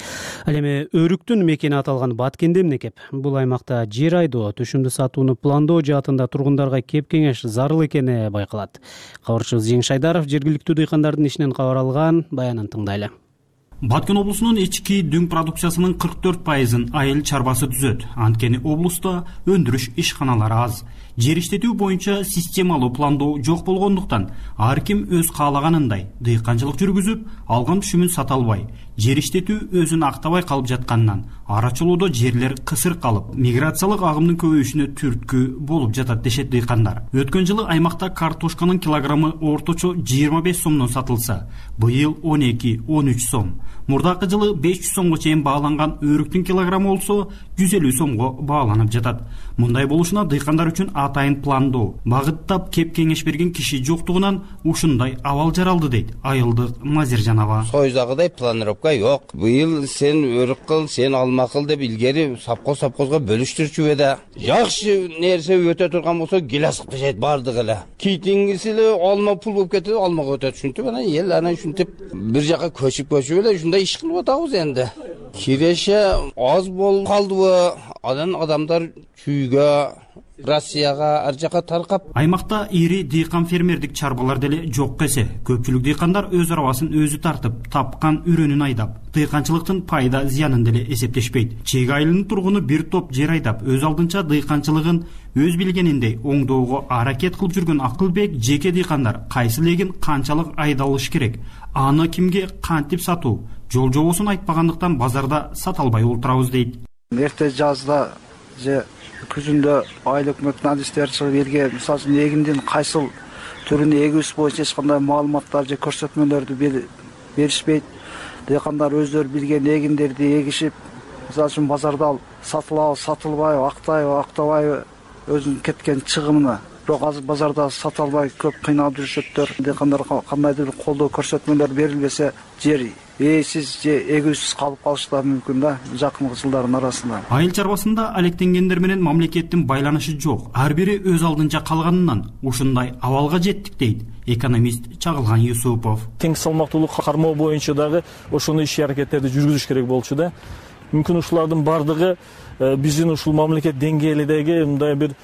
Ал эми өрүктүн мекени аталган Баткенде эмне кеп? Бул аймакта жер айдоо, түшүмдү сатууну пландоо жаатында тургундарга кеп кеңеш зарыл экени байкалат. Кабарчыбыз Жеңиш Айдаров жергиликтүү дыйкандардын ишинен кабар алган баянын тыңдайлы. Баткен облусунун ички дүң продукциясынын 44%-ын айыл чарбасы түзөт. Анткени облуста өндүрүш ишканалары аз. Жер иштетүү боюнча системалуу пландоо жок болгондуктан ар ким өз каалаганындай дыйканчылык жүргүзүп, алган түшүмүн сата албай, жер иштетүү өзүн актабай калып жатканынан арачылоодо жерлер кысыр калып, миграциялык агымдын көбөйүшүнө түрткү болуп жатат дешет дыйкандар. Өткөн жылы аймакта картошканын килограммы орточо 25 сомдон сатылса, быйыл 12-13 сом. Мурдакы жылы 500 сомго чейин бааланган өрүктүн килограммы болсо 150 сомго бааланып жатат. Мындай болушуна дыйкандар үчүн атайын пландоо, багыттап кеп кеңеш берген киши жоктугунан ушундай абал жаралды дейт Айылдык Мазержанова. Сойзагыдай планировка жок. Быйыл сен өрүк кыл, сен алма кыл деп илгери совхозга бөлүштүрчү эде. Жакшы нерсе өтө турган болсо гиласык бежет бардык эле. Кийингиси эле алма пул болуп кетет, алмага өтөт. Ушинтип анан эл анан ушинтип бир жака көчүп эле ушундай иш кылып атабыз энди. Киреше аз болуп калдыбы? Анан адамдар чүйгө, Россияга, ар жака таркап. Аймакта ири дыйкан фермердик чарбалар деле жок эсе. Көпчүлүк дыйкандар өз арабасын өзү тартып, тапкан үрөнүн айдап, дыйканчылыктын пайда зыянын деле эсептешпейт. Чек айылынын тургуну бир топ жер айдап, өз алдынча дыйканчылыгын өз билгениндей оңдоого аракет кылып жүргөн Акылбек жеке дыйкандар кайсы легин канчалык айдалыш керек, аны кимге кантип сатуу, жол жобосун айтпагандыктан базарда сата албай отурабыз дейт. Эрте жазда же күзүндө айыл өкмөттүн адистери чыгып элге мисалы үчүн эгиндин кайсыл түрүн эгүүбүз боюнча эч кандай маалыматтар же көрсөтмөлөрдү беришпейт. Дыйкандар өздөрү билген эгиндерди эгишип, мисалы үчүн базарда сатылабы, сатылбайбы, актайбы, актабайбы өзүнүн кеткен чыгымына. Бирок азыр базарда сата албай көп кыйналып жүрүшөттөр. Дыйкандарга кандайдыр бир колдоо көрсөтмөлөр берилбесе, жер ээсиз же эгүүсүз калып калыштары мүмкүн да жакынкы жылдардын арасында. Айыл чарбасында алектенгендер менен мамлекеттин байланышы жок. Ар бири өз алдынча калганынан ушундай абалга жеттик дейт экономист Чагылган Юсупов. Тең салмактуулук кармоо боюнча дагы ошону иш аракеттерди жүргүзүш керек болчу да. Мүмкүн ушулардын бардыгы биздин ушул мамлекет деңгээлидеги мындай бир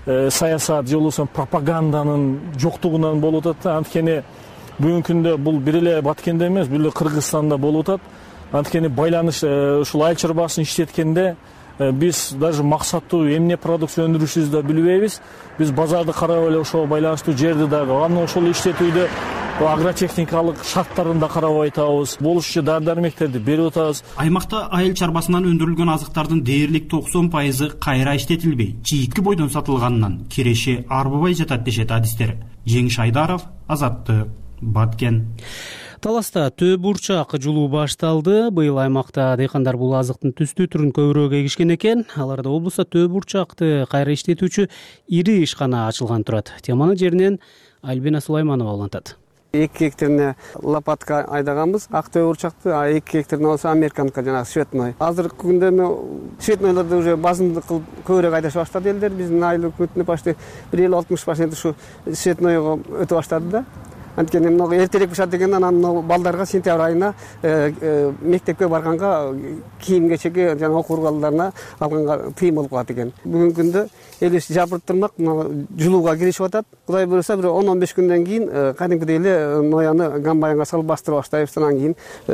саясат же болбосо пропаганданын жоктугунан болуп атат. Анткени бүгүнкү күндө бул бир эле Баткенде эмес, бир эле Кыргызстанда болуп атат. Анткени байланыш ушул айыл чарбасын иштеткенде биз даже максаттуу эмне продукция өндүрүшүбүздү да билбейбиз. Биз базарды карап эле ошого байланыштуу жерди дагы, аны ошол иштетүүдө агротехникалык шарттарын да карабай атабыз. Болушучу дары-дармектерди берип атабыз. Аймакта айыл чарбасынан өндүрүлгөн азыктардын дээрлик 90% кайра иштетилбей, чийитки бойдон сатылганынан киреше арбыбай жатат дешет адистер. Жеңиш Айдаров, Азаттык, Баткен. Таласта төө бурчак жулуу башталды. Быйыл аймакта дыйкандар бул азыктын түстүү түрүн көбүрөөк эгишкен экен. Аларда облустта төө бурчакты кайра иштетүүчү ири ишкана ачылган турат. Теманы жеринен Альбина Сулайманова улантат. 2 гектарына лопатка айдаганбыз, ак төө бурчакты, а 2 гектарына болсо американка жанагы шветной. Азыркы күндө шветнойлорду уже базымдык кылып көбүрөөк айдаша баштады элдер. Биздин айыл өкмөтүнө почти 50-60% ушу шветнойго өтө баштады да. Анткени много эртерээк бушат деген анан балдарга сентябрь айына мектепке барганга кийим-кечекке жана окуу куралдарына алганга тыйым болуп калат экен. Бүгүнкү күндө элибиз жабырып турмак, жулууга киришип атат. Кудай буюрса бир 10-15 күндөн кийин кадимкидей эле нояны гамбайга салып бастырып баштайбыз. Анан кийин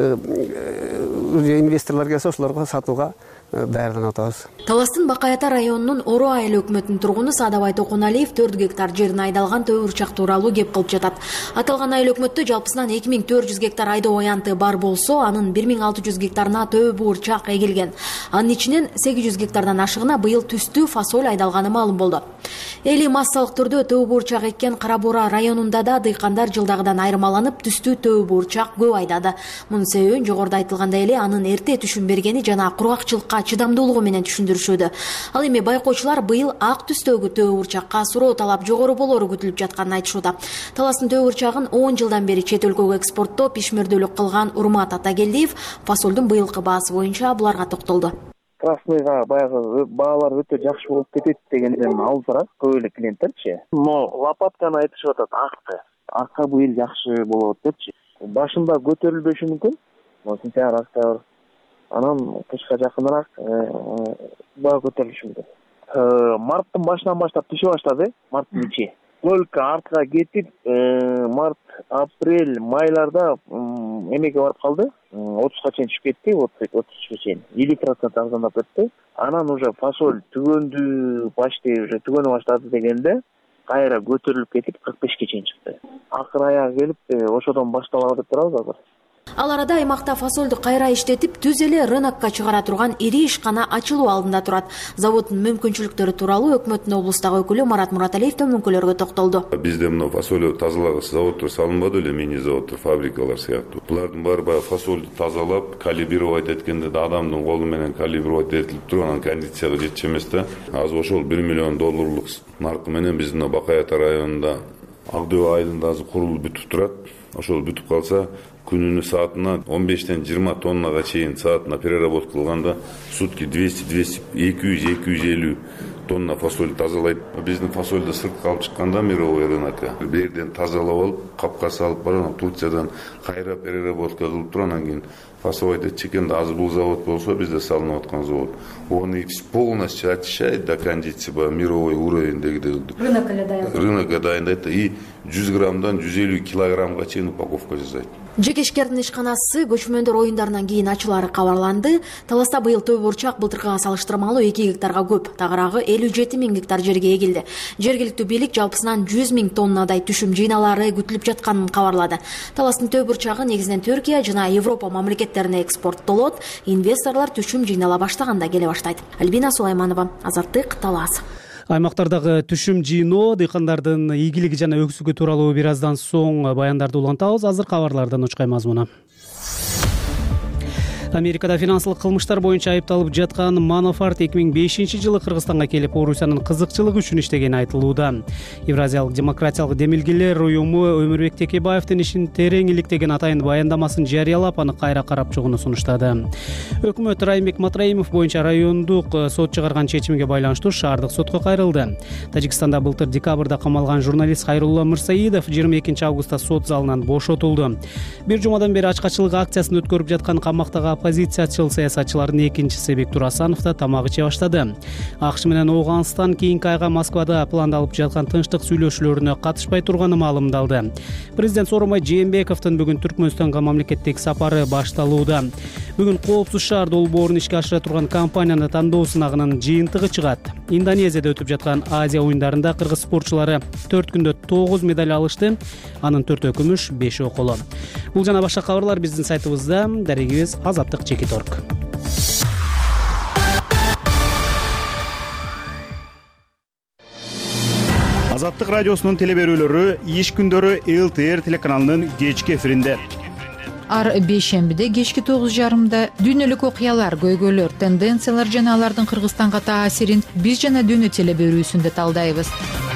инвесторлор келсе ошолорго сатууга даярданып атабыз. Таластын Бакаята районунун Оро айыл өкмөтүнүн тургуну Садабай Токуналиев 4 гектар жерин айдалган төө бурчак тууралуу кеп кылып жатат. Аталган айыл өкмөттө жалпысынан 2400 гектар айдоо аянты бар болсо, анын 1600 гектарына төө бурчак эгилген. Анын ичинен 800 гектардан ашыгына быйыл түстүү фасоль айдалганы маалым болду. Эли массалык түрдө төө бурчак эккен Кара Бура районунда да дыйкандар жылдагыдан айырмаланып түстүү төө бурчак көп айдады. Мунун себебин жогоруда айтылгандай эле анын эрте түшүм бергени жана кургакчылыкка чыдамдуулугу менен түшүндүрүшүүдө. Ал эми байкоочулар быйыл ак түстөгү төө бурчакка суроо талап жогору болору күтүлүп жатканын айтышууда. Таластын төө бурчагын 10 жылдан бери чет өлкөгө экспорттоп ишмердүүлүк кылган Урмат Атагелдиев фасолдун быйылкы баасы боюнча буларга токтолду. Красныйга баягы баалар өтө жакшы болуп кетет дегенден алсарак көп эле клиенттерчи. Лопатканы айтышып атат акты. Акка быйыл жакшы болот депчи. Башында көтөрүлбөшү мүмкүн. Сентябрь, октябрь анан кышка жакыныраак баа көтөрүлүшү мүмкүн. Марттын башынан баштап түшө баштады, марттын ичи. Только артка кетип, март, апрель, майларда эмеге барып калды. 30га чейин түшүп кетти, 33ге чейин. 50% арзандап кетти. Анан уже фасоль түгөндү, почти уже түгөнө баштады дегенде кайра көтөрүлүп кетип 45ге чейин чыкты. Акыр аягы келип, ошодон башталат деп турабыз азыр. Ал арада аймакта фасолду кайра иштетип, түз эле рынокко чыгара турган ири ишкана ачылуу алдында турат. Заводдун мүмкүнчүлүктөрү тууралуу өкмөттүн облустагы өкүлү Марат Мураталиев төмөнкүлөргө токтолду. Бизде мына фасоль тазалагыс заводдор салынбады эле, мини заводдор, фабрикалар сыяктуу. Булардын баары баягы фасолду тазалап, калибровать эткенде да адамдын колу менен калибровать этилип туруп, анан кондицияга жетчү эмес да. Азыр ошол $1 миллион наркы менен биздин Бакаята районунда Ак Дөбө айылында азыр курулуп бүтүп турат. Ошол бүтүп калса, күнүнө саатына 15-20 тоннага чейин саатына переработка кылганда сутки 200-250 тонна фасоль тазалайт. Биздин фасольду сыртка алып чыкканда мировой рынокко бул жерден тазалап алып, капка салып барып, Турциядан кайра переработка кылып туруп, анан кийин фасовать чекенде азыр бул завод болсо, бизде салынып аткан завод. Он полностью очищает до кондиции, мировой уровеньдеги. Рынокко дайындайт и 100 граммдан 150 килограммга чейин упаковка жасайт. Жекешкердин ишканасы көчмөндөр оюндарынан кийин ачуулары кабарланды. Таласта быйыл төп бурчак былтыркыга салыштырмалуу 2 гектарга көп, тагыраагы 57 000 гектар жерге эгилди. Жергиликтүү бийлик жалпысынан 100 000 тоннадай түшүм жыйналары күтүлүп жатканын кабарлады. Таластын төп бурчагы негизинен Түркия жана Европа мамлекеттерине экспорттолот. Инвесторлор түшүм жыйнала баштаганда келе баштайт. Альбина Сулайманова, Азаттык, Талас. Аймактардагы түшүм жыйноо, дыйкандардын ийгилиги жана өксүгү тууралуу бир аздан соң баяндарды улантабыз. Азыр кабарлардан учкай мазмуна. Америкада финансылык кылмыштар боюнча айыпталып жаткан Манафарт 2005-жылы Кыргызстанга келип, Орусиянын кызыкчылыгы үчүн иштегени айтылууда. Евразиялык демократиялык демилгелер уюму Өмүрбек Текебаевдин ишин терең иликтеген атайын баяндамасын жарыялап, аны кайра карап чыгууну сунуштады. Өкмөт Райымбек Матраимов боюнча райондук сот чыгарган чечимге байланыштуу шаардык сотко кайрылды. Тажикстанда былтыр декабрда камалган журналист Хайрулла Мырсаидов 22 августта сот залынан бошотулду. Бир жумадан бери ачкачылык акциясын өткөрүп жаткан камактагы оппозициячыл саясатчылардын экинчиси Бектур Асанов да тамак иче баштады. АКШ менен Ооганстан кийинки айга Москвада пландалып жаткан тынчтык сүйлөшүүлөрүнө катышпай турганы маалымдалды. Президент Сооронбай Жээнбековдун бүгүн Түркмөнстанга мамлекеттик сапары башталууда. Бүгүн Коопсуз шаар долбоорун ишке ашыра турган компанияны тандоо сынагынын жыйынтыгы чыгат. Индонезияда өтүп жаткан Азия оюндарында кыргыз спортчулары 4 күндө 9 медаль алышты. Анын 4 күмүш, 5 коло. Бул жана башка кабарлар биздин сайтыбызда. Дарегибиз Азаттык.org. Азаттык радиосунун телеберүүлөрү иш күндөрү ЛТР телеканалынын кечки эфиринде. Ар бейшембиде кечки 9:30 дүйнөлүк окуялар, көйгөйлөр, тенденциялар жана алардын Кыргызстанга таасирин биз жана дүйнө телеберүүсүндө талдайбыз.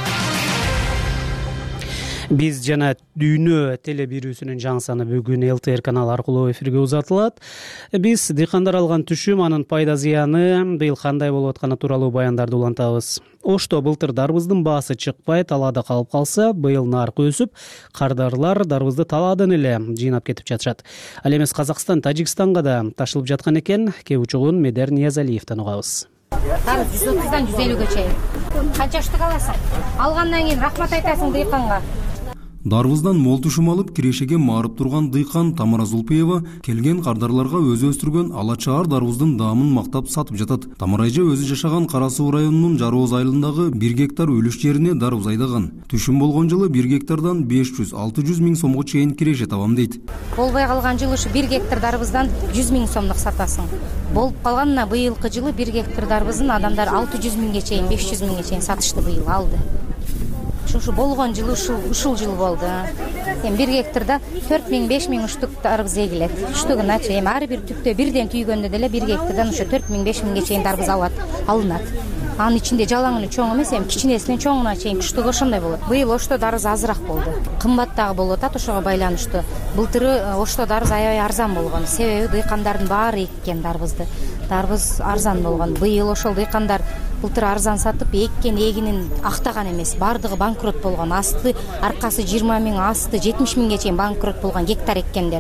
Биз жана дүйнө телебирүүсүнүн жаңы саны бүгүн ЛТР каналы аркылуу эфирге узатылат. Биз дыйкандар алган түшүм, анын пайда зыяны, быйыл кандай болуп атканы тууралуу баяндарды улантабыз. Ошто былтыр дарбыздын баасы чыкпай, талаада калып калса, быйыл наркы өсүп, кардарлар дарбызды талаадан эле жыйнап кетип жатышат. Ал эмес Казакстан, Тажикстанга да ташылып жаткан экен. Кээ учугун Медер Ниязалиевден угабыз. Дарбыз 130-дан 150-ге чейин. Канча штук аласың? Алгандан кийин рахмат айтасың дыйканга. Дарбыздан мол түшүм алып кирешеге марып турган дыйкан Тамара Зулпиева келген кардарларга өзү өстүргөн алачаар дарбыздын даамын мактап сатып жатат. Тамара эже өзү жашаган Кара Суу районунун Жарооз айылындагы 1 гектар үлүш жерине дарбыз айдаган. Түшүм болгон жылы 1 гектардан 500-600 миң сомго чейин киреше табам дейт. Болбой калган жылы ушу 1 гектар дарбыздан 100 миң сомдук сатасың. Болуп калганына быйылкы жылы 1 гектар дарбыздын адамдар 600 миңге чейин, 500 миңге чейин сатышты быйыл алды. Ушу болгон жылы ушул жыл болду. Эми 1 гектарда 4 миң, 5 миң штук дарбыз эгилет. Штугуначы эми ар бир түптө бирден түйгөндө деле 1 гектардан ушу 4 миң, 5 миңге чейин дарбыз алынат. Анын ичинде жалаң эле чоң эмес, эми кичинесинен чоңуна чейин штугу ошондой болот. Быйыл ошто дарбыз азыраак болду. Кымбат дагы болуп атат, ошого байланыштуу. Былтыры ошто дарбыз аябай арзан болгон. Себеби дыйкандардын баары эккен дарбызды. Дарбыз арзан болгон. Быйыл ошол дыйкандар былтыр арзан сатып, эккен эгинин актаган эмес, бардыгы банкрот болгон. Асты аркасы 20 миң, асты 70 миңге чейин банкрот болгон гектар эккендер.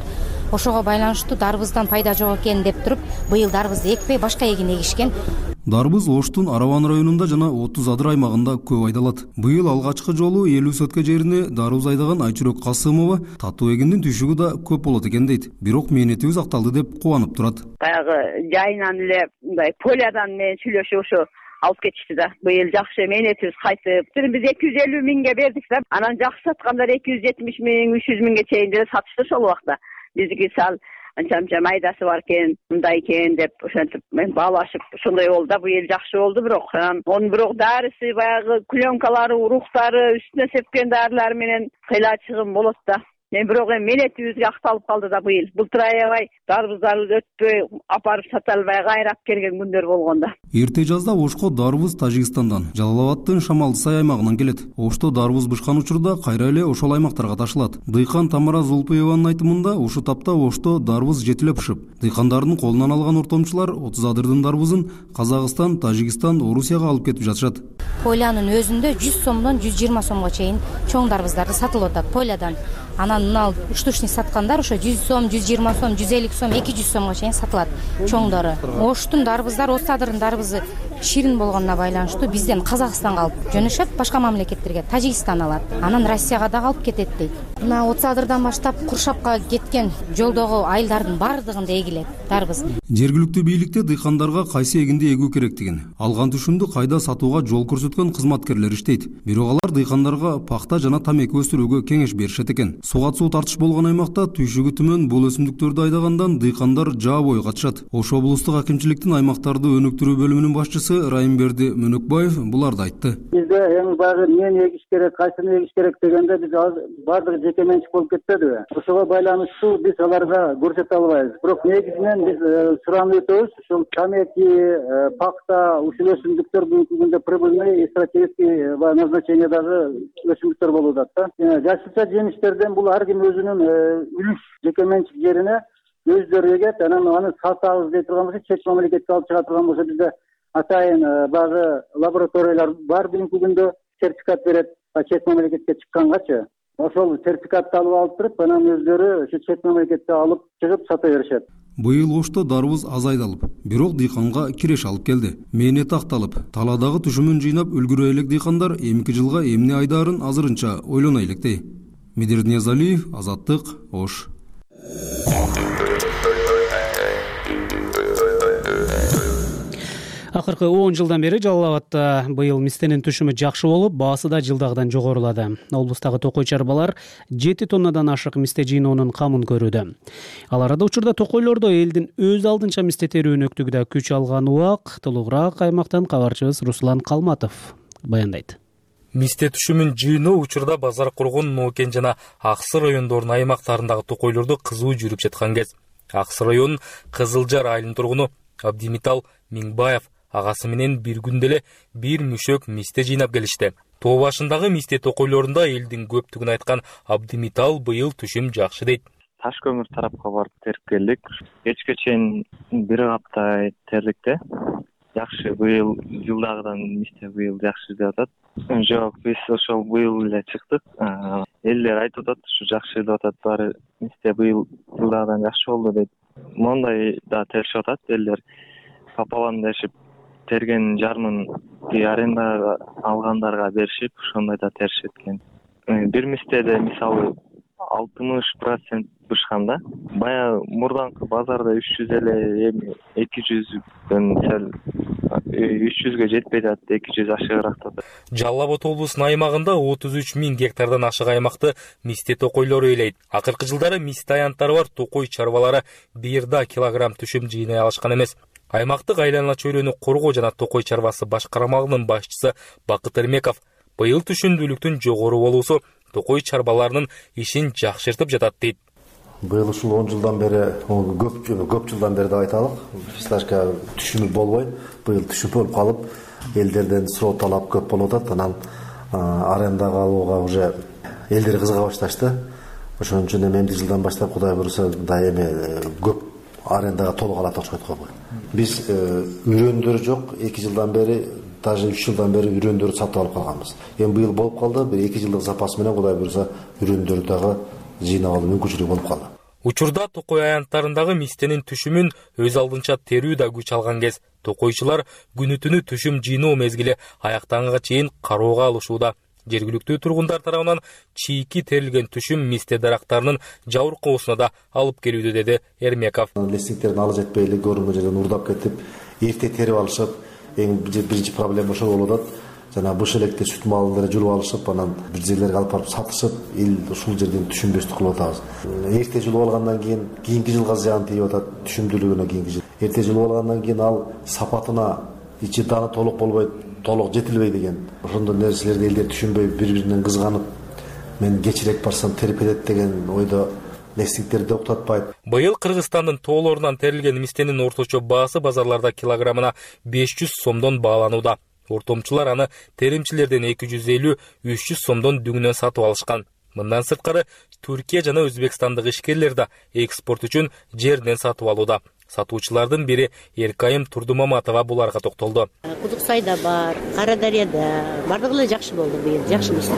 ошого байланыштуу дарбыздан пайда жок экен деп туруп быйыл дарбызды экпей башка эгин эгишкен. Дарбыз Оштун Араван районунда жана 30 Адыр аймагында көп айдалат. Быйыл алгачкы жолу 50 сотка жерине дарбыз айдаган Айчүрөк Касымова татуу эгиндин түшүгү да көп болот экен дейт. Бирок мээнетибиз акталды деп кубанып турат. Баягы жайынан эле мындай полядан менен сүйлөшүп ошо алып кетишти да. Быйыл жакшы мээнетибиз кайтып. Биз 250 миңге бердик да. Анан жакшы саткандар 270 миң, 300 миңге чейин деле сатышты ошол убакта. Биздики сал анча майдасы бар экен, мындай экен деп ошентип мен баалашып ошондой болду да. Быйыл жакшы болду бирок онун бирок дарысы баягы клёнкалары, уруктары, үстүнө сепкен дарылар менен кыйла чыгым болот да. Мен бирок мээнетибизге акталып калды да быйыл. Былтыр аябай дарбыздарды өтпөй апарып сата албай кайрап келген күндөр болгон да. Эрте жазда Ошко дарбыз Тажикстандан, Жалалабадтын Шамалдысай аймагынан келет. Ошто дарбыз бышкан учурда кайра эле ошол аймактарга ташылат. Дыйкан Тамара Зулпуеванын айтымында ушул тапта Ошто дарбыз жетиле пышып. Дыйкандардын колунан алган ортомчулар 30 адырдын дарбызын Казакстан, Тажикстан, Орусияга алып кетип жатышат. Полянын өзүндө 100 сомдон 120 сомго чейин чоң дарбыздарды сатылып атат Полядан. Анан мына штучный саткандар ошо 100 сом, 120 сом, 150 сом, 200 сомго чейин сатылат чоңдору. Оштун дарбыздары, Ош Адырдын дарбызы ширин болгонуна байланыштуу бизден Казакстанга алып жөнөшөт, башка мамлекеттерге Тажикстан алат. Анан Россияга дагы алып кетет дейт. Мына Ош Адырдан баштап Куршапка кеткен жолдогу айылдардын бардыгында эгилет дарбыз. Жергиликтүү бийликте дыйкандарга кайсы эгинди эгүү керектигин, алган түшүмдү кайда сатууга жол көрсөткөн кызматкерлер иштейт. Бирок алар дыйкандарга пахта жана тамеки өстүрүүгө кеңеш беришет экен. Суга суу тартыш болгон аймакта түйшүгү түмөн бул өсүмдүктөрдү айдагандан дыйкандар жаа бою катышат. Ош облустук акимчиликтин аймактарды өнүктүрүү бөлүмүнүн башчысы Райымберди Мөнөкбаев буларды айтты. Бизде эң баары эмне эгиш керек, кайсыны эгиш керек дегенде биз баардыгы жеке менчик болуп кетпедиби? Ошого байланыштуу биз аларга көрсөтө албайбыз. Бирок негизинен биз суранып өтөбүз. Ушул тамеки, пахта, ушул өсүмдүктөр бүгүнкү күндө прибыльный стратегический назначениядагы өсүмдүктөр болуп атат. Жашылча жемиштерден бул ар ким өзүнүн үлүш жеке менчик жерине өздөрү эгет, анан аны сатабыз деп турган болсо, чет мамлекетке алып чыга турган болсо бизде атайын багы лабораториялар бар, бүгүнкү күндө сертификат берет чет мамлекетке чыккангачы. Ошол сертификатты алып туруп, анан өздөрү ошо чет мамлекетке алып чыгып сата беришет. Быйыл Ошто дарбыз азайдалып, бирок дыйканга киреш алып келди. Мээнети акталып, таладагы түшүмүн жыйнап үлгүрө элек дыйкандар эмки жылга эмне айдаарын азырынча ойлоно электи. Медер Ниязалиев, Азаттык, Ош. Акыркы 10 жылдан бери Жалалабадта быйыл мистенин түшүмү жакшы болуп, баасы да жылдагыдан жогорулады. Облустагы токой чарбалар 7 тоннадан ашык мисте жыйноонун камын көрүүдө. Ал арада учурда токойлордо элдин өз алдынча мисте терүү өнөктүгү күч алган убак. Толугураак аймактан кабарчыбыз Руслан Калматов баяндайт. Мисте түшүмүн жыйноо учурда Базар Кургун, Нокен жана Аксы райондорунун аймактарындагы токойлордо кызуу жүрүп жаткан кез. Аксы районунун Кызылжар айылынын тургуну Абдимитал Миңбаев агасы менен бир күндө эле бир мүшөк мисте жыйнап келишти. Тоо башындагы мисте токойлорунда элдин көптүгүн айткан Абдимитал быйыл түшүм жакшы дейт. Таш көмүр тарапка барып терип келдик. Кечке чейин бир апта тердик. Жакшы, быйыл жылдагыдан мисте быйыл жакшы деп атат. Жок, биз ошол быйыл эле чыктык. Элдер айтып атат, ушу жакшы деп атат, баары мисте быйыл жылдагыдан жакшы болду дейт. Мондай да теришип атат элдер. Папалан дешип терген жарымын аренда алгандарга беришип, ошондой да теришип экен. Бир мистеде мисалы 60% бышканда, бая мурданкы базарда 300 эле, эми 200дөн сел 300ге жетпей атат, 200 ашыгыраак атат. Жалал-Абад облусунун аймагында 33 миң гектардан ашык аймакты мисте токойлору ээлейт. Акыркы жылдары мисте аянттары бар токой чарбалары 1 килограмм түшүм жыйнай алышкан эмес. Аймактык айлана чөйрөнү коргоо жана токой чарбасы башкармалыгынын башчысы Бакыт Эрмеков быйыл түшүмдүүлүктүн жогору болуусу токой чарбаларынын ишин жакшыртып жатат дейт. Быйыл ушул 10 жылдан бери, көп жылдан бери деп айталык, фисташка түшүмү болбой, быйыл түшүп болуп калып, элдерден суроо талап көп болуп атат. Анан арендага алууга уже элдер кызыга башташты. Ошон үчүн эмди жылдан баштап Кудай буйруса да эми көп арендага толук алат окшойт го. Биз үрөндөр жок, 2 жылдан бери, даже 3 жылдан бери үрөндөрдү сатып алып калганбыз. Эми быйыл болуп калды, бир 2 жылдык запас менен Кудай буйруса үрөндөрдү дагы жыйнап алуу мүмкүнчүлүгү болуп калды. Учурда токой аянттарындагы мистенин түшүмүн өз алдынча терүү да күч алган кез. Токойчулар күнү-түнү түшүм жыйноо мезгили аяктаганга чейин кароого алышууда. Жергиликтүү тургундар тарабынан чийки терилген түшүм мисте дарактарынын жабыркоосуна да алып келүүдө, деди Эрмеков. Лесниктердин алы жетпей эле көрүнгөн жерден урдап кетип, эрте терип алышып, эң биринчи проблема ошол болуп атат. Жана буш электе сүт малын эле жулуп алышып, анан бир жерлерге алып барып сатышып, эл ушул жерден түшүнбөстүк кылып атабыз. Эрте жулуп алгандан кийинки жылга зыян тийип атат, түшүмдүүлүгүнө кийинки жыл. Эрте жулуп алгандан кийин ал сапатына ичи даны толук болбойт, толук жетилбей деген. Ошондой нерселерди элдер түшүнбөй, бири-биринен кызганып, мен кечирээк барсам терип кетет деген ойдо лесниктерди уктатпайт. Быйыл Кыргызстандын тоолорунан терилген мистенин орточо баасы базарларда килограммына 500 сомдон бааланууда. Ортомчулар аны теримчилерден 250-300 сомдон дүңүнөн сатып алышкан. Мындан сырткары Түркия жана Өзбекстандык ишкерлер да экспорт үчүн жерден сатып алууда. Сатуучулардын бири Эркайым Турдумаматова буларга токтолду. Кудуксайда бар, Карадарияда бардыгы эле жакшы болду быйыл, жакшы мисте.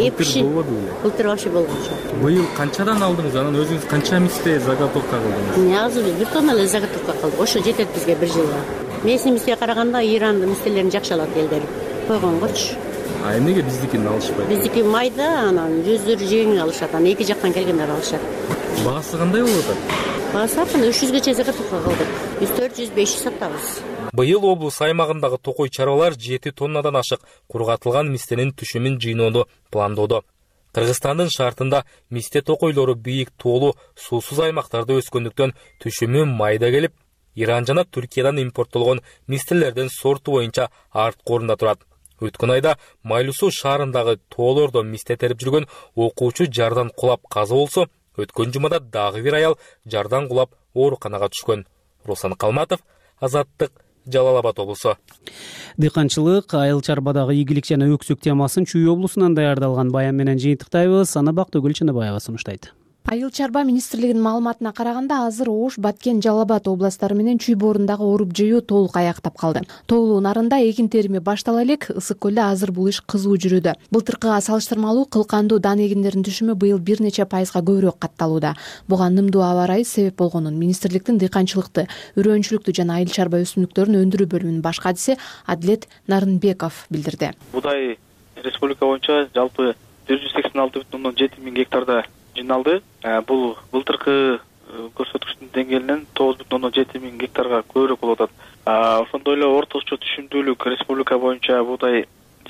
Былтыр вообще болгон жок. Быйыл канчадан алдыңыз? Анан өзүңүз канча мисте заготовка кылдыңыз? Азыр бир тонна эле заготовка кылдык. Ошо жетет бизге бир жылга. Местный мистеге караганда Ирандын мистелерин жакшы алат элдер. Койгонгочу. А эмнеге биздикин алышпайт? Биздики майда, анан жүздөр жеңиң алышат, анан эки жактан келгендер алышат. Баасы кандай болуп атат? Баасы 300гече заготовка кылдык. 400-500 сатабыз. Быйыл облус аймагындагы токой чарбалар 7 тоннадан ашык кургатылган мистенин түшүмүн жыйноону пландоодо. Кыргызстандын шартында мисте токойлору бийик тоолуу суусуз аймактарда өскөндүктөн түшүмү майда келип, Иран жана Түркиядан импорттолгон мистелердин сорту боюнча арткы орунда турат. Өткөн айда Майлуу шаарындагы тоолордо мисте терип жүргөн окуучу жардан кулап каза болсо, өткөн жумада дагы бир аял жардан кулап ооруканага түшкөн. Руслан Калматов, Азаттык, Жалал Абад облусу. Дыйканчылык, айыл чарбадагы ийгилик жана өксүк темасын Чүй облусунан даярдалган баян менен жыйынтыктайбыз. Аны Бактыгүл Чыныбаева сунуштайт. Айыл чарба министрлигинин маалыматына караганда азыр Ош, Баткен, Жалал Абад областтары менен Чүй боорундагы оруп жыйуу толук аяктап калды. Тоолуу нарында экин терими баштала элек, Ысык көлдө азыр бул иш кызуу жүрүүдө. Былтыркыга салыштырмалуу кылкандуу дан эгиндеринин түшүмү быйыл бир нече пайызга көбүрөөк катталууда. Буга нымдуу аба ырайы себеп болгонун министрликтин дыйканчылыкты, үрөөнчүлүктү жана айыл чарба өсүмдүктөрүн өндүрүү бөлүмүнүн баш катчысы Адилет Нарынбеков билдирди. Будай республика боюнча жалпы 486,7 миң гектарда жиналды. Бул былтыркы көрсөткүчтүн деңгээлинен 9,7 миң гектарга көбүрөөк болуп атат. Ошондой эле орточо түшүмдүүлүк республика боюнча будай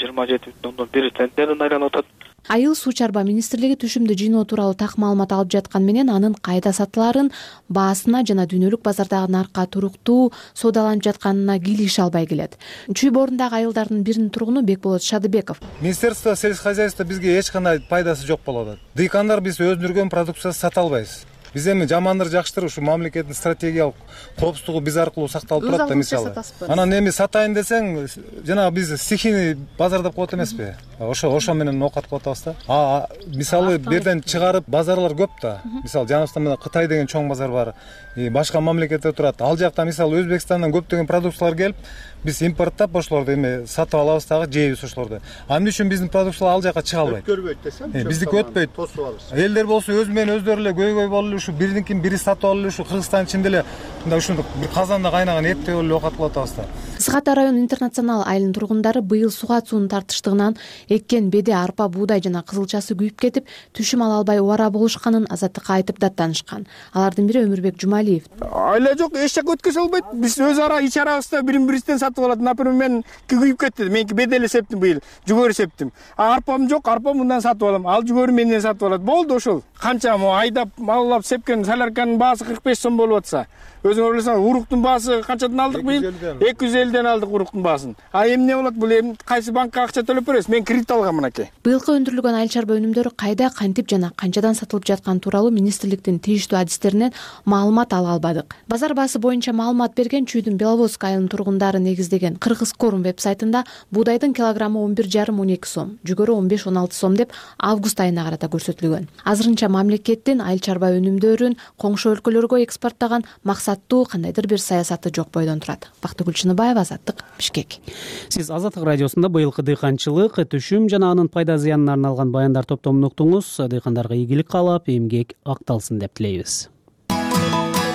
27,1 центнерден айланып атат. Айыл суу чарба министрлиги түшүмдү жыйноо тууралуу так маалымат алып жаткан менен анын кайда сатыларын, баасына жана дүйнөлүк базардагы наркка туруктуу соодаланып жатканына кийлигише албай келет. Чүй боорундагы айылдардын биринин тургуну Бекболот Шадыбеков. Министерство сельского хозяйства бизге эч кандай пайдасы жок болуп атат. Дыйкандар биз өндүргөн продукциясы сата албайбыз. Биз эми жамандыр жакшытыр ушу мамлекеттин стратегиялык коопсуздугу биз аркылуу сакталып турат да мисалы. Анан эми сатайын десең, жана биз стихийный базар деп коет эмеспи? Ошо менен оокат кылып атабыз да. Мисалы берден чыгарып базарлар көп да. Мисалы Жаныбызда менен Кытай деген чоң базар бар. Башка мамлекетте турат. Ал жакта мисалы Өзбекстандан көптөгөн продукциялар келип, биз импорттап ошолорду эми сатып алабыз дагы, жейбиз ошолорду. Эмне үчүн биздин продукциялар ал жака чыга албайт? Өткөрбөйт десем. Биздики өтпөйт. Элдер болсо өзү менен өздөрү эле көйгөй болуп, ушу бирдикин бири сатып алып, ушу Кыргызстан ичинде эле мындай ушундук бир казанда кайнаган эттей болуп оокат кылып атабыз да. Сыгат район интернационал айылынын тургундары быйыл суга суунун тартыштыгынан эккен беде, арпа, буудай жана кызылчасы күйүп кетип, түшүм ала албай убара болушканын Азаттыкка айтып даттанышкан. Алардын бири Өмүрбек Жумалиев. Айла жок, эч жака өткөзө албайт. Биз өз ара ич арабызда бирин-бирибизден сатып алат. Например, мен күйүп кетти. Меники бедели септим быйыл, жүгөрү септим. Арпам жок, арпа мындан сатып алам. Ал жүгөрү менден сатып алат. Болду ошол. Канча айдап, маллап сепкен солярканын баасы 45 сом болуп атса. Өзүңөр билесиңер, уруктун баасы канчадан алдык быйыл? 250ден алдык уруктун баасын. Эмне болот? Бул эми кайсы банкка акча төлөп беребиз? Мен кредит алгам мынакей. Быйылкы өндүрүлгөн айыл чарба өнүмдөрү кайда, кантип жана канчадан сатылып жатканы тууралуу министрликтин тийиштүү адистеринен маалымат ала албадык. Базар баасы боюнча маалымат берген Чүйдүн Беловодск айылынын тургундары негиздеген Кыргызкорм вебсайтында буудайдын килограммы 11,5-12 сом, жүгөрү 15-16 сом деп август айына карата көрсөтүлгөн. Азырынча мамлекеттин айыл чарба өнүмдөрүн коңшу өлкөлөргө экспорттогон максаттуу кандайдыр бир саясаты жок бойдон турат. Бактыгүл Чыныбаева, Азаттык, Бишкек. Сиз Азаттык радиосунда быйылкы дыйканчылык, түшүм жана анын пайда зыянына арналган баяндар топтомун уктуңуз. Дыйкандарга ийгилик каалап, эмгек акталсын деп тилейбиз.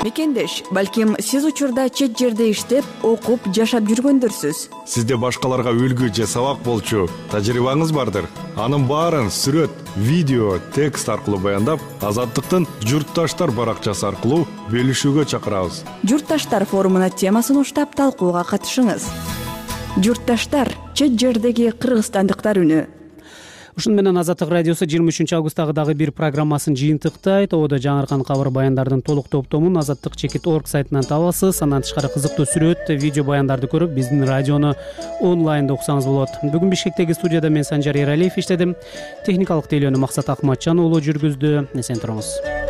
мекендеш, балким сиз учурда чет жерде иштеп, окуп, жашап жүргөндөрсүз. Сизде башкаларга үлгү же сабак болчу тажрыйбаңыз бардыр. Анын баарын сүрөт, видео, текст аркылуу баяндап, Азаттыктын Журтташтар баракчасы аркылуу бөлүшүүгө чакырабыз. Журтташтар форумуна темасын уштап талкууга катышыңыз. Журтташтар, чет жердеги кыргызстандыктар үнү. Ушун менен Азаттык радиосу 23 августтагы дагы бир программасын жыйынтыктайт. Ободо жаңыркан кабар баяндардын толук топтомун azattik.org сайтынан табасыз. Андан тышкары кызыктуу сүрөт, видео баяндарды көрүп, биздин радиону онлайнда уксаңыз болот. Бүгүн Бишкектеги студияда мен Санжар Эралиев иштедим. Техникалык тейлөөнү Максат Акматжан уулу жүргүздү. Эсен туруңуз.